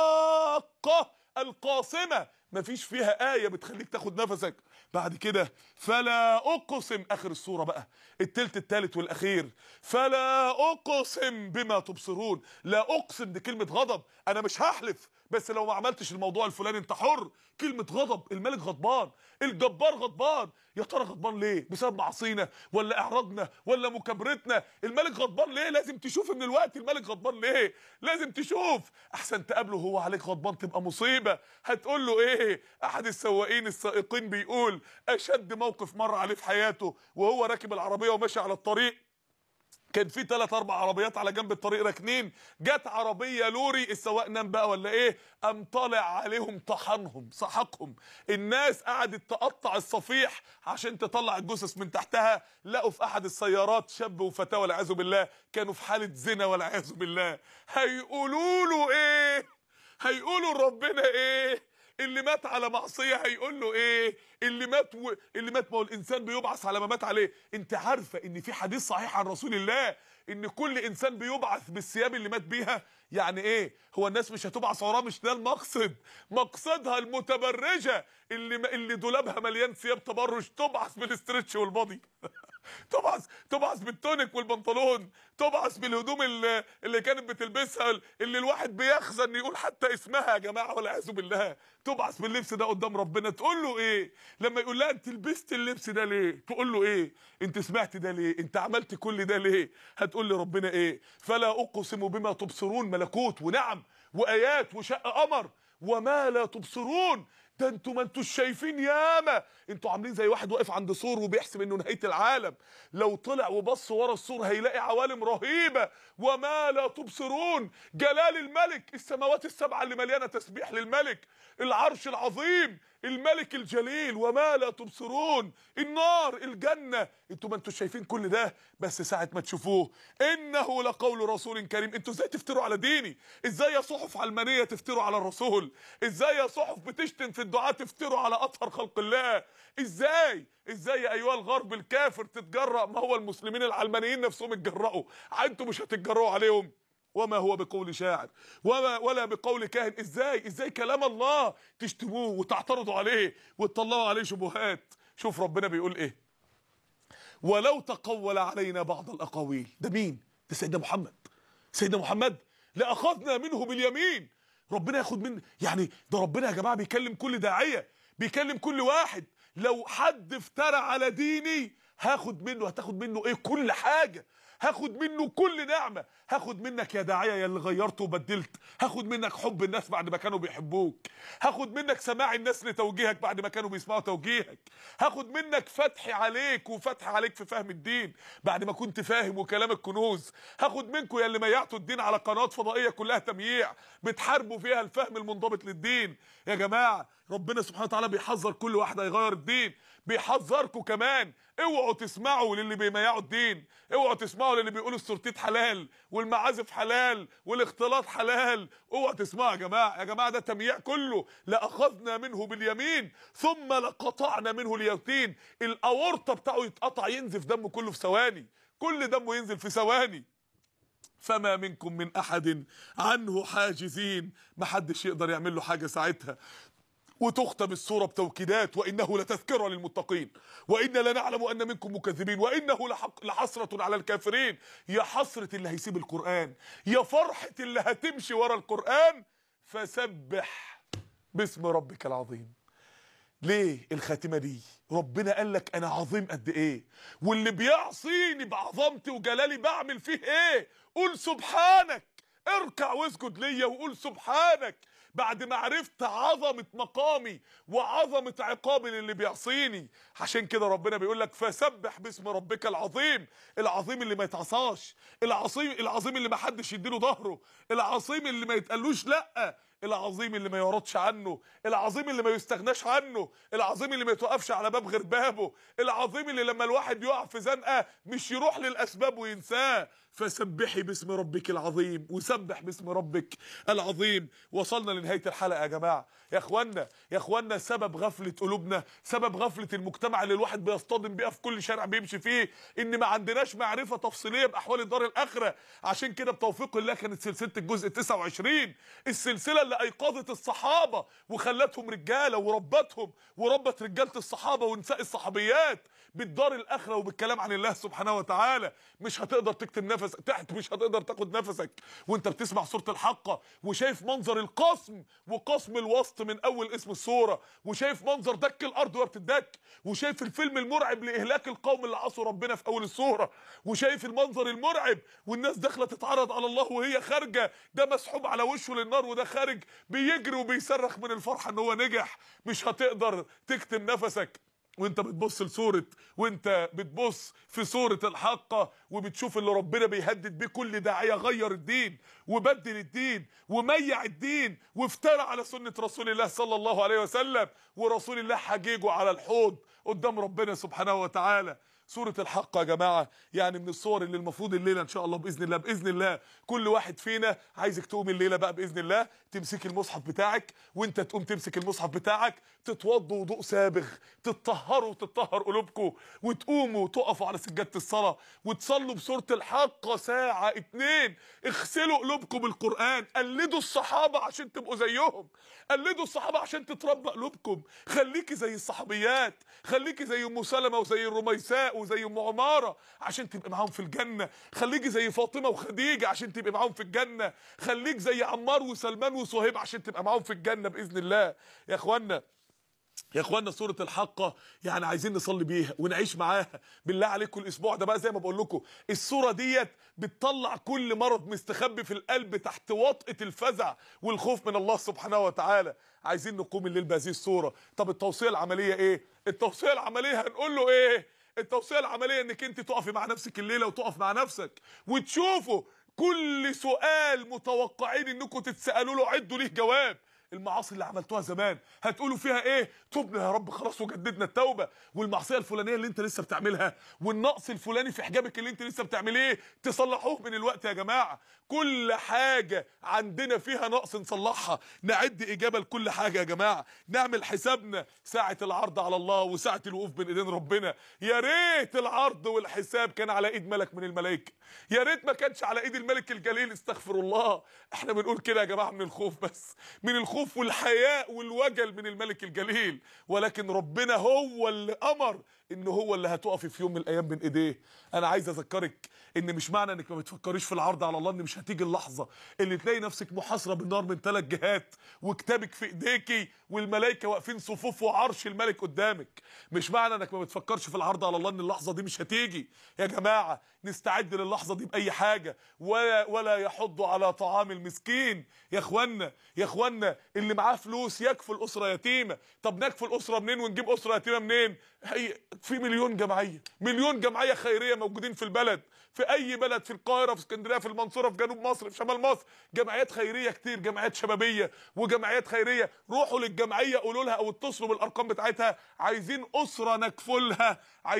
الحاقه القاصمه مفيش فيها آية بتخليك تاخد نفسك. بعد كده فلا أقسم، آخر السورة بقى التلت التالت والأخير، فلا أقسم بما تبصرون. لا أقسم دي كلمة غضب، أنا مش هحلف بس لو ما عملتش الموضوع الفلاني أنت حر. كلمة غضب، الملك غضبان، الجبار غضبان. يا ترى غضبان ليه؟ بسبب معصينا ولا إعراضنا ولا مكابرتنا؟ الملك غضبان ليه؟ لازم تشوف من الوقت الملك غضبان ليه، لازم تشوف أحسن تقابله هو عليك غضبان تبقى مصيبة. هتقول له إيه؟ أحد السائقين بيقول أشد موقف مر عليه في حياته وهو راكب العربية وماشي على الطريق، كان في 3 4 عربيات على جنب الطريق راكنين، جت عربيه لوري، السواق نام بقى ولا ايه، قام طالع عليهم طحنهم سحقهم. الناس قعدت تقطع الصفيح عشان تطلع الجثث من تحتها. لقوا في احد السيارات شاب وفتاه والعياذ بالله كانوا في حاله زنا والعياذ بالله. هيقولوا له ايه؟ هيقولوا لربنا ايه؟ اللي مات على معصيه هيقول له ايه؟ اللي مات ما هو الانسان بيبعث على ما مات عليه. انت عارفه ان في حديث صحيح عن رسول الله ان كل انسان بيبعث بالثياب اللي مات بيها؟ يعني ايه؟ هو الناس مش هتبعث وراه؟ مش ده المقصد. مقصدها المتبرجه اللي دولابها مليان ثياب تبرج تبعث بالاسترتش والبادي. تبعث بالتونيك والبنطلون، تبعث بالهدوم اللي كانت بتلبسها، اللي الواحد بيخزن يقول حتى اسمها يا جماعه والعياذ بالله. تبعث باللبس ده قدام ربنا، تقول له ايه لما يقول لها انت لبست اللبس ده ليه؟ تقول له ايه؟ انت سمعت ده ليه؟ انت عملت كل ده ليه؟ هتقول لي ربنا ايه؟ فلا اقسم بما تبصرون، ملكوت ونعم وايات وشق قمر، وما لا تبصرون، ده انتوا ما انتوش شايفين ياما. انتوا عاملين زي واحد واقف عند سور وبيحسب انه نهايه العالم، لو طلع وبص ورا السور هيلاقي عوالم رهيبه. وما لا تبصرون، جلال الملك، السماوات السبعه اللي مليانه تسبيح للملك، العرش العظيم، الملك الجليل. وما لا تبصرون، النار، الجنه، انتوا ما انتوش شايفين كل ده، بس ساعه ما تشوفوه انه لقول رسول كريم. انتوا ازاي تفتروا على ديني؟ ازاي يا صحف علمانيه تفتروا على الرسول؟ ازاي يا صحف بتشتم في الدعاء تفتروا على اطهر خلق الله؟ ازاي يا ايها الغرب الكافر تتجرأ؟ ما هو المسلمين العلمانيين نفسهم اتجرأوا، انتوا مش هتتجرأوا عليهم؟ وما هو بقول شاعر ولا بقول كاهن. ازاي كلام الله تشتموه وتعترضوا عليه وتطلعوا عليه شبهات؟ شوف ربنا بيقول ايه: ولو تقول علينا بعض الاقاويل. ده مين؟ ده سيدنا محمد لاخذنا منه باليمين. ربنا ياخد من، يعني ده ربنا يا جماعه بيكلم كل داعيه، بيكلم كل واحد. لو حد افترى على ديني هتاخد منه ايه؟ كل حاجه. هاخد منه كل نعمه. هاخد منك يا داعيه يا اللي غيرت وبدلت، هاخد منك حب الناس بعد ما كانوا بيحبوك، هاخد منك سماع الناس لتوجيهك بعد ما كانوا بيسمعوا توجيهك، هاخد منك فتح عليك في فهم الدين بعد ما كنت فاهم وكلامك كنوز. هاخد منكم يا اللي ميعتوا الدين على قنوات فضائيه كلها تمييع بتحاربوا فيها الفهم المنضبط للدين. يا جماعه ربنا سبحانه وتعالى بيحذر كل واحد هيغير الدين، بيحذركم كمان اوعوا تسمعوا للي بيميعوا الدين، اوعوا تسمعوا للي بيقولوا السورتيت حلال والمعازف حلال والاختلاط حلال. اوعوا تسمعوا يا جماعه ده تمييع كله. لاخذنا منه باليمين ثم لقطعنا منه اليتين. الاورطه بتاعه يتقطع، ينزف دمه كله في ثواني، كل دمه ينزل في ثواني. فما منكم من احد عنه حاجزين، محدش يقدر يعمل له حاجه ساعتها. وتختم السوره بتوكيدات: وانه لتذكره للمتقين وانا لنعلم ان منكم مكذبين وانه لحسره على الكافرين. يا حسره اللي هيسيب القران، يا فرحه اللي هتمشي ورا القران. فسبح باسم ربك العظيم. ليه الخاتمه دي؟ ربنا قال لك انا عظيم قد ايه، واللي بيعصيني بعظمتي وجلالي بعمل فيه ايه. قول سبحانك، اركع واسجد ليا وقول سبحانك بعد ما عرفت عظمه مقامي وعظمه عقابي للي بيعصيني. عشان كده ربنا بيقول لك فسبح باسم ربك العظيم. العظيم اللي ما يتعصاش، العظيم اللي ما حدش يديله ظهره، العظيم اللي ما يتقالوش لا، العظيم اللي ما يعرضش عنه، العظيم اللي ما يستغناش عنه، العظيم اللي ما يتوقفش على باب غير بابه، العظيم اللي لما الواحد يقع في زنقه مش يروح للاسباب وينساه. فسبحي باسم ربك العظيم، وسبح باسم ربك العظيم. وصلنا لنهايه الحلقه يا جماعه. يا اخوانا سبب غفله قلوبنا، سبب غفله المجتمع اللي الواحد بيصطدم بيها في كل شارع بيمشي فيه، ان ما عندناش معرفه تفصيليه باحوال الدار الاخره. عشان كده بتوفيق الله كانت سلسله الجزء 29 السلسله اللي ايقظت الصحابه وخلتهم رجاله وربت رجاله الصحابه ونساء الصحابيات بالدار الاخره وبالكلام عن الله سبحانه وتعالى. مش هتقدر تكتم نفسك تحت، مش هتقدر تاخد نفسك وانت بتسمع سوره الحاقه وشايف منظر القصم وقصم الوسط من اول اسم السوره، وشايف منظر دك الارض وهي بتدك، وشايف الفيلم المرعب لاهلاك القوم اللي عصوا ربنا في اول السوره، وشايف المنظر المرعب والناس داخله تتعرض على الله وهي خارجه، ده مسحوب على وشه للنار وده خارج بيجري وبيصرخ من الفرحه ان هو نجح. مش هتقدر تكتم نفسك وانت بتبص في سورة الحاقة وبتشوف اللي ربنا بيهدد بيه كل داعية غير الدين وبدل الدين وميع الدين وافترى على سنة رسول الله صلى الله عليه وسلم، ورسول الله حجيجه على الحوض قدام ربنا سبحانه وتعالى. سورة الحق يا جماعة يعني من الصور اللي المفروض الليلة ان شاء الله بإذن الله كل واحد فينا عايزك تقوم الليلة بقى بإذن الله تمسك المصحف بتاعك، وانت تقوم تمسك المصحف بتاعك تتوضوا وضوء سابغ، تتطهروا وتطهر قلوبكم، وتقوموا وتقفوا على سجادة الصلاة وتصلوا بسورة الحق ساعة 2. اغسلوا قلوبكم بالقرآن، قلدوا الصحابة عشان تبقوا زيهم، قلدوا الصحابة عشان تتربى قلوبكم، خليكي زي الصحابيات، خليكي زي ام سلمة وزي الرميساء وزي ام عمارة عشان تبقى معاهم في الجنة، خليكي زي فاطمة وخديجة عشان تبقى معاهم في الجنة، خليك زي عمار وسلمان وصهيب عشان تبقى معاهم في الجنة بإذن الله. يا اخوانا سورة الحاقة يعني عايزين نصلي بيها ونعيش معاها بالله عليكم. الاسبوع ده بقى زي ما بقول لكم السورة ديت بتطلع كل مرض مستخبي في القلب تحت وطأة الفزع والخوف من الله سبحانه وتعالى. عايزين نقوم الليل بهذه السورة. طب التوصية العملية ايه؟ التوصية العملية هنقول له ايه؟ التوصية العملية انك انت تقفي مع نفسك الليلة وتقف مع نفسك وتشوفوا كل سؤال متوقعين انكم تتسألوا له عدوا ليه جواب. المعاصي اللي عملتوها زمان هتقولوا فيها ايه؟ تبنا يا رب خلاص وجددنا التوبه. والمعصيه الفلانيه اللي انت لسه بتعملها والنقص الفلاني في حجابك اللي انت لسه بتعمليه تصلحوه من الوقت يا جماعه. كل حاجه عندنا فيها نقص نصلحها، نعد اجابه لكل حاجه يا جماعه، نعمل حسابنا ساعه العرض على الله وساعه الوقوف بين ايدين ربنا. يا ريت العرض والحساب كان على ايد ملك من الملائكه، يا ريت ما كانش على ايد الملك الجليل. استغفر الله، احنا بنقول كده يا جماعه من الخوف، بس من الخوف والحياء والوجل من الملك الجليل، ولكن ربنا هو اللي امر ان هو اللي هتقفي في يوم من الايام بين ايديه. انا عايز اذكرك ان مش معنى انك ما بتفكريش في العرض على الله ان مش هتيجي اللحظه اللي تلاقي نفسك محاصره بالنار من 3 جهات وكتابك في ايديكي والملائكه واقفين صفوف وعرش الملك قدامك. مش معنى انك ما بتفكرش في العرض على الله ان اللحظه دي مش هتيجي. يا جماعه نستعد للحظه دي باي حاجه، ولا يحض على طعام المسكين. يا اخوانا اللي معاه فلوس يكفل اسره يتيمه. طب نكفل اسره منين ونجيب اسره يتيمه منين؟ هي في مليون جمعيه خيريه موجودين في البلد، في اي بلد، في القاهره، في اسكندريه، في المنصوره، في جنوب مصر، في شمال مصر، جمعيات خيريه كتير، جمعيات شبابيه وجمعيات خيريه. روحوا للجمعيه قولوا لها او اتصلوا بالارقام بتاعتها عايزين اسره نكفلها،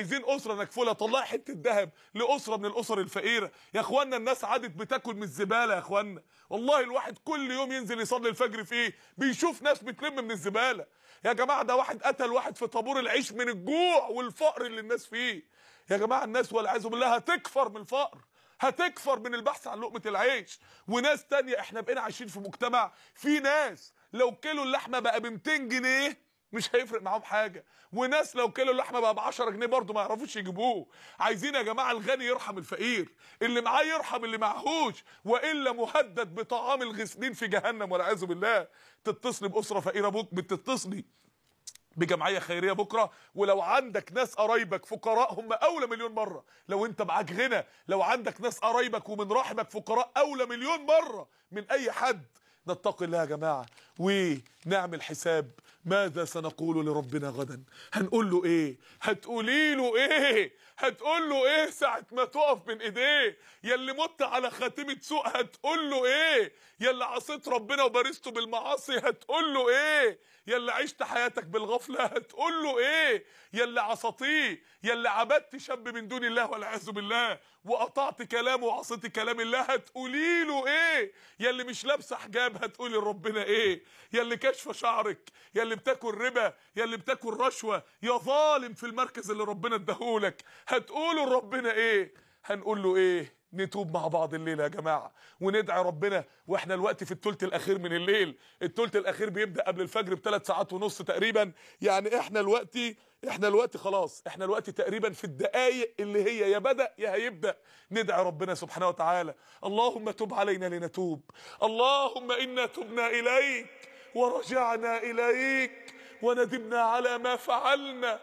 طلعي حته ذهب لاسره من الاسر الفقيره. يا اخوانا الناس عادت بتاكل من الزباله. يا اخوانا والله الواحد كل يوم ينزل يصلي الفجر فيه بيشوف ناس بتلم من الزباله. يا جماعه ده واحد قتل واحد في طابور العيش من الجوع والفقر اللي الناس فيه. يا جماعه الناس والعياذ بالله هتكفر من الفقر، هتكفر من البحث عن لقمه العيش. وناس تانية احنا بقينا عايشين في مجتمع في ناس لو كيلو اللحمه بقى ب 200 جنيه مش هيفرق معاهم حاجه، وناس لو كيلو اللحمه بقى ب 10 جنيه برضه ما يعرفوش يجيبوه. عايزين يا جماعه الغني يرحم الفقير، اللي معاه يرحم اللي معهوش، والا مهدد بطعام الغسلين في جهنم والعياذ بالله. تتصلي باسره فقيره بتتصلي بجمعيه خيريه بكره، ولو عندك ناس قرايبك فقراء هم اولى مليون مره. لو انت معاك غنى، لو عندك ناس قرايبك ومن رحمك فقراء اولى مليون مره من اي حد. نتقي الله يا جماعه ونعمل حساب ماذا سنقول لربنا غدا. هنقول له ايه؟ هتقولي له ايه؟ هتقول له ايه ساعه ما تقف بين ايديه؟ يا اللي مت على خاتمه سوء هتقول له ايه؟ يا اللي عصيت ربنا وبارزته بالمعاصي هتقول له ايه؟ يا اللي عشت حياتك بالغفله هتقول له ايه؟ يا اللي عصيتيه، يا اللي عبدت شاب من دون الله والعياذ بالله وقطعت كلامه وعصيت كلام الله هتقولي له ايه؟ يا اللي مش لابسه حجاب هتقولي لربنا ايه؟ يا اللي كاشفه شعرك، يا اللي بتاكل ربا، يا اللي بتاكل رشوه، يا ظالم في المركز اللي ربنا اداهولك هتقولوا لربنا ايه؟ هنقول له ايه؟ نتوب مع بعض الليله يا جماعه وندعي ربنا. واحنا الوقت في الثلث الاخير من الليل، الثلث الاخير بيبدا قبل الفجر ب3 ساعات ونص تقريبا. يعني احنا الوقت خلاص، احنا الوقت تقريبا في الدقايق اللي هي يا بدا يا هيبدا. ندعي ربنا سبحانه وتعالى اللهم تب علينا لنتوب، اللهم انا تبنا اليك ورجعنا اليك وندمنا على ما فعلنا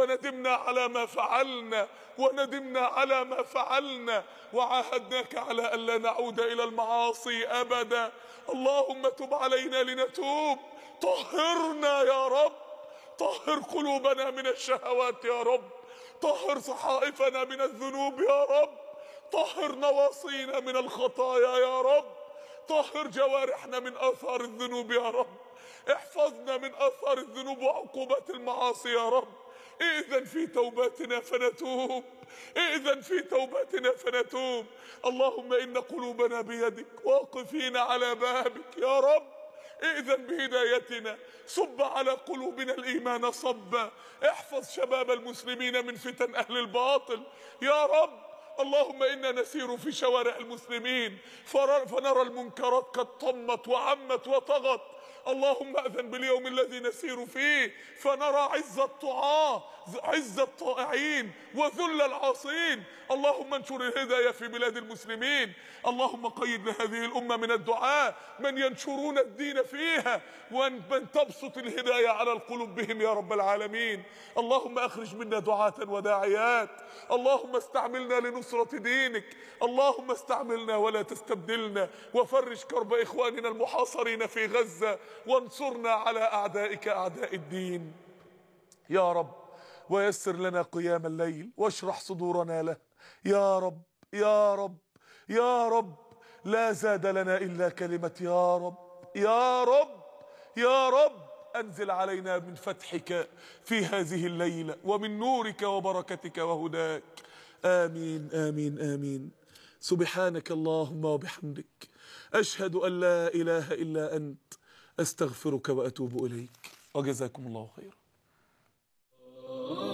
وعاهدناك على ألا نعود إلى المعاصي أبدا. اللهم تب علينا لنتوب، طهرنا يا رب، طهر قلوبنا من الشهوات يا رب، طهر صحائفنا من الذنوب يا رب، طهر نواصينا من الخطايا يا رب، طهر جوارحنا من آثار الذنوب يا رب، احفظنا من آثار الذنوب وعقوبات المعاصي يا رب. ائذن في توباتنا فنتوب، ائذن في توباتنا فنتوب. اللهم إن قلوبنا بيدك واقفين على بابك يا رب، ائذن بهدايتنا، صب على قلوبنا الإيمان صبا، احفظ شباب المسلمين من فتن أهل الباطل يا رب. اللهم إنا نسير في شوارع المسلمين فنرى المنكرات قد طمت وعمت وطغت. اللهم أذن باليوم الذي نسير فيه فنرى عز الطعاة، عز الطائعين وذل العاصين. اللهم انشر الهداية في بلاد المسلمين. اللهم قيد لهذه الأمة من الدعاء من ينشرون الدين فيها، ومن تبسط الهداية على القلوب بهم يا رب العالمين. اللهم أخرج منا دعاة وداعيات. اللهم استعملنا لنصرة دينك. اللهم استعملنا ولا تستبدلنا، وفرج كرب إخواننا المحاصرين في غزة، وانصرنا على أعدائك أعداء الدين يا رب. ويسر لنا قيام الليل واشرح صدورنا له يا رب يا رب يا رب. لا زاد لنا إلا كلمة يا رب يا رب يا رب. أنزل علينا من فتحك في هذه الليلة ومن نورك وبركتك وهداك. آمين آمين آمين. سبحانك اللهم وبحمدك، أشهد أن لا إله إلا أنت، أستغفرك وأتوب إليك، وجزاكم الله خيرا.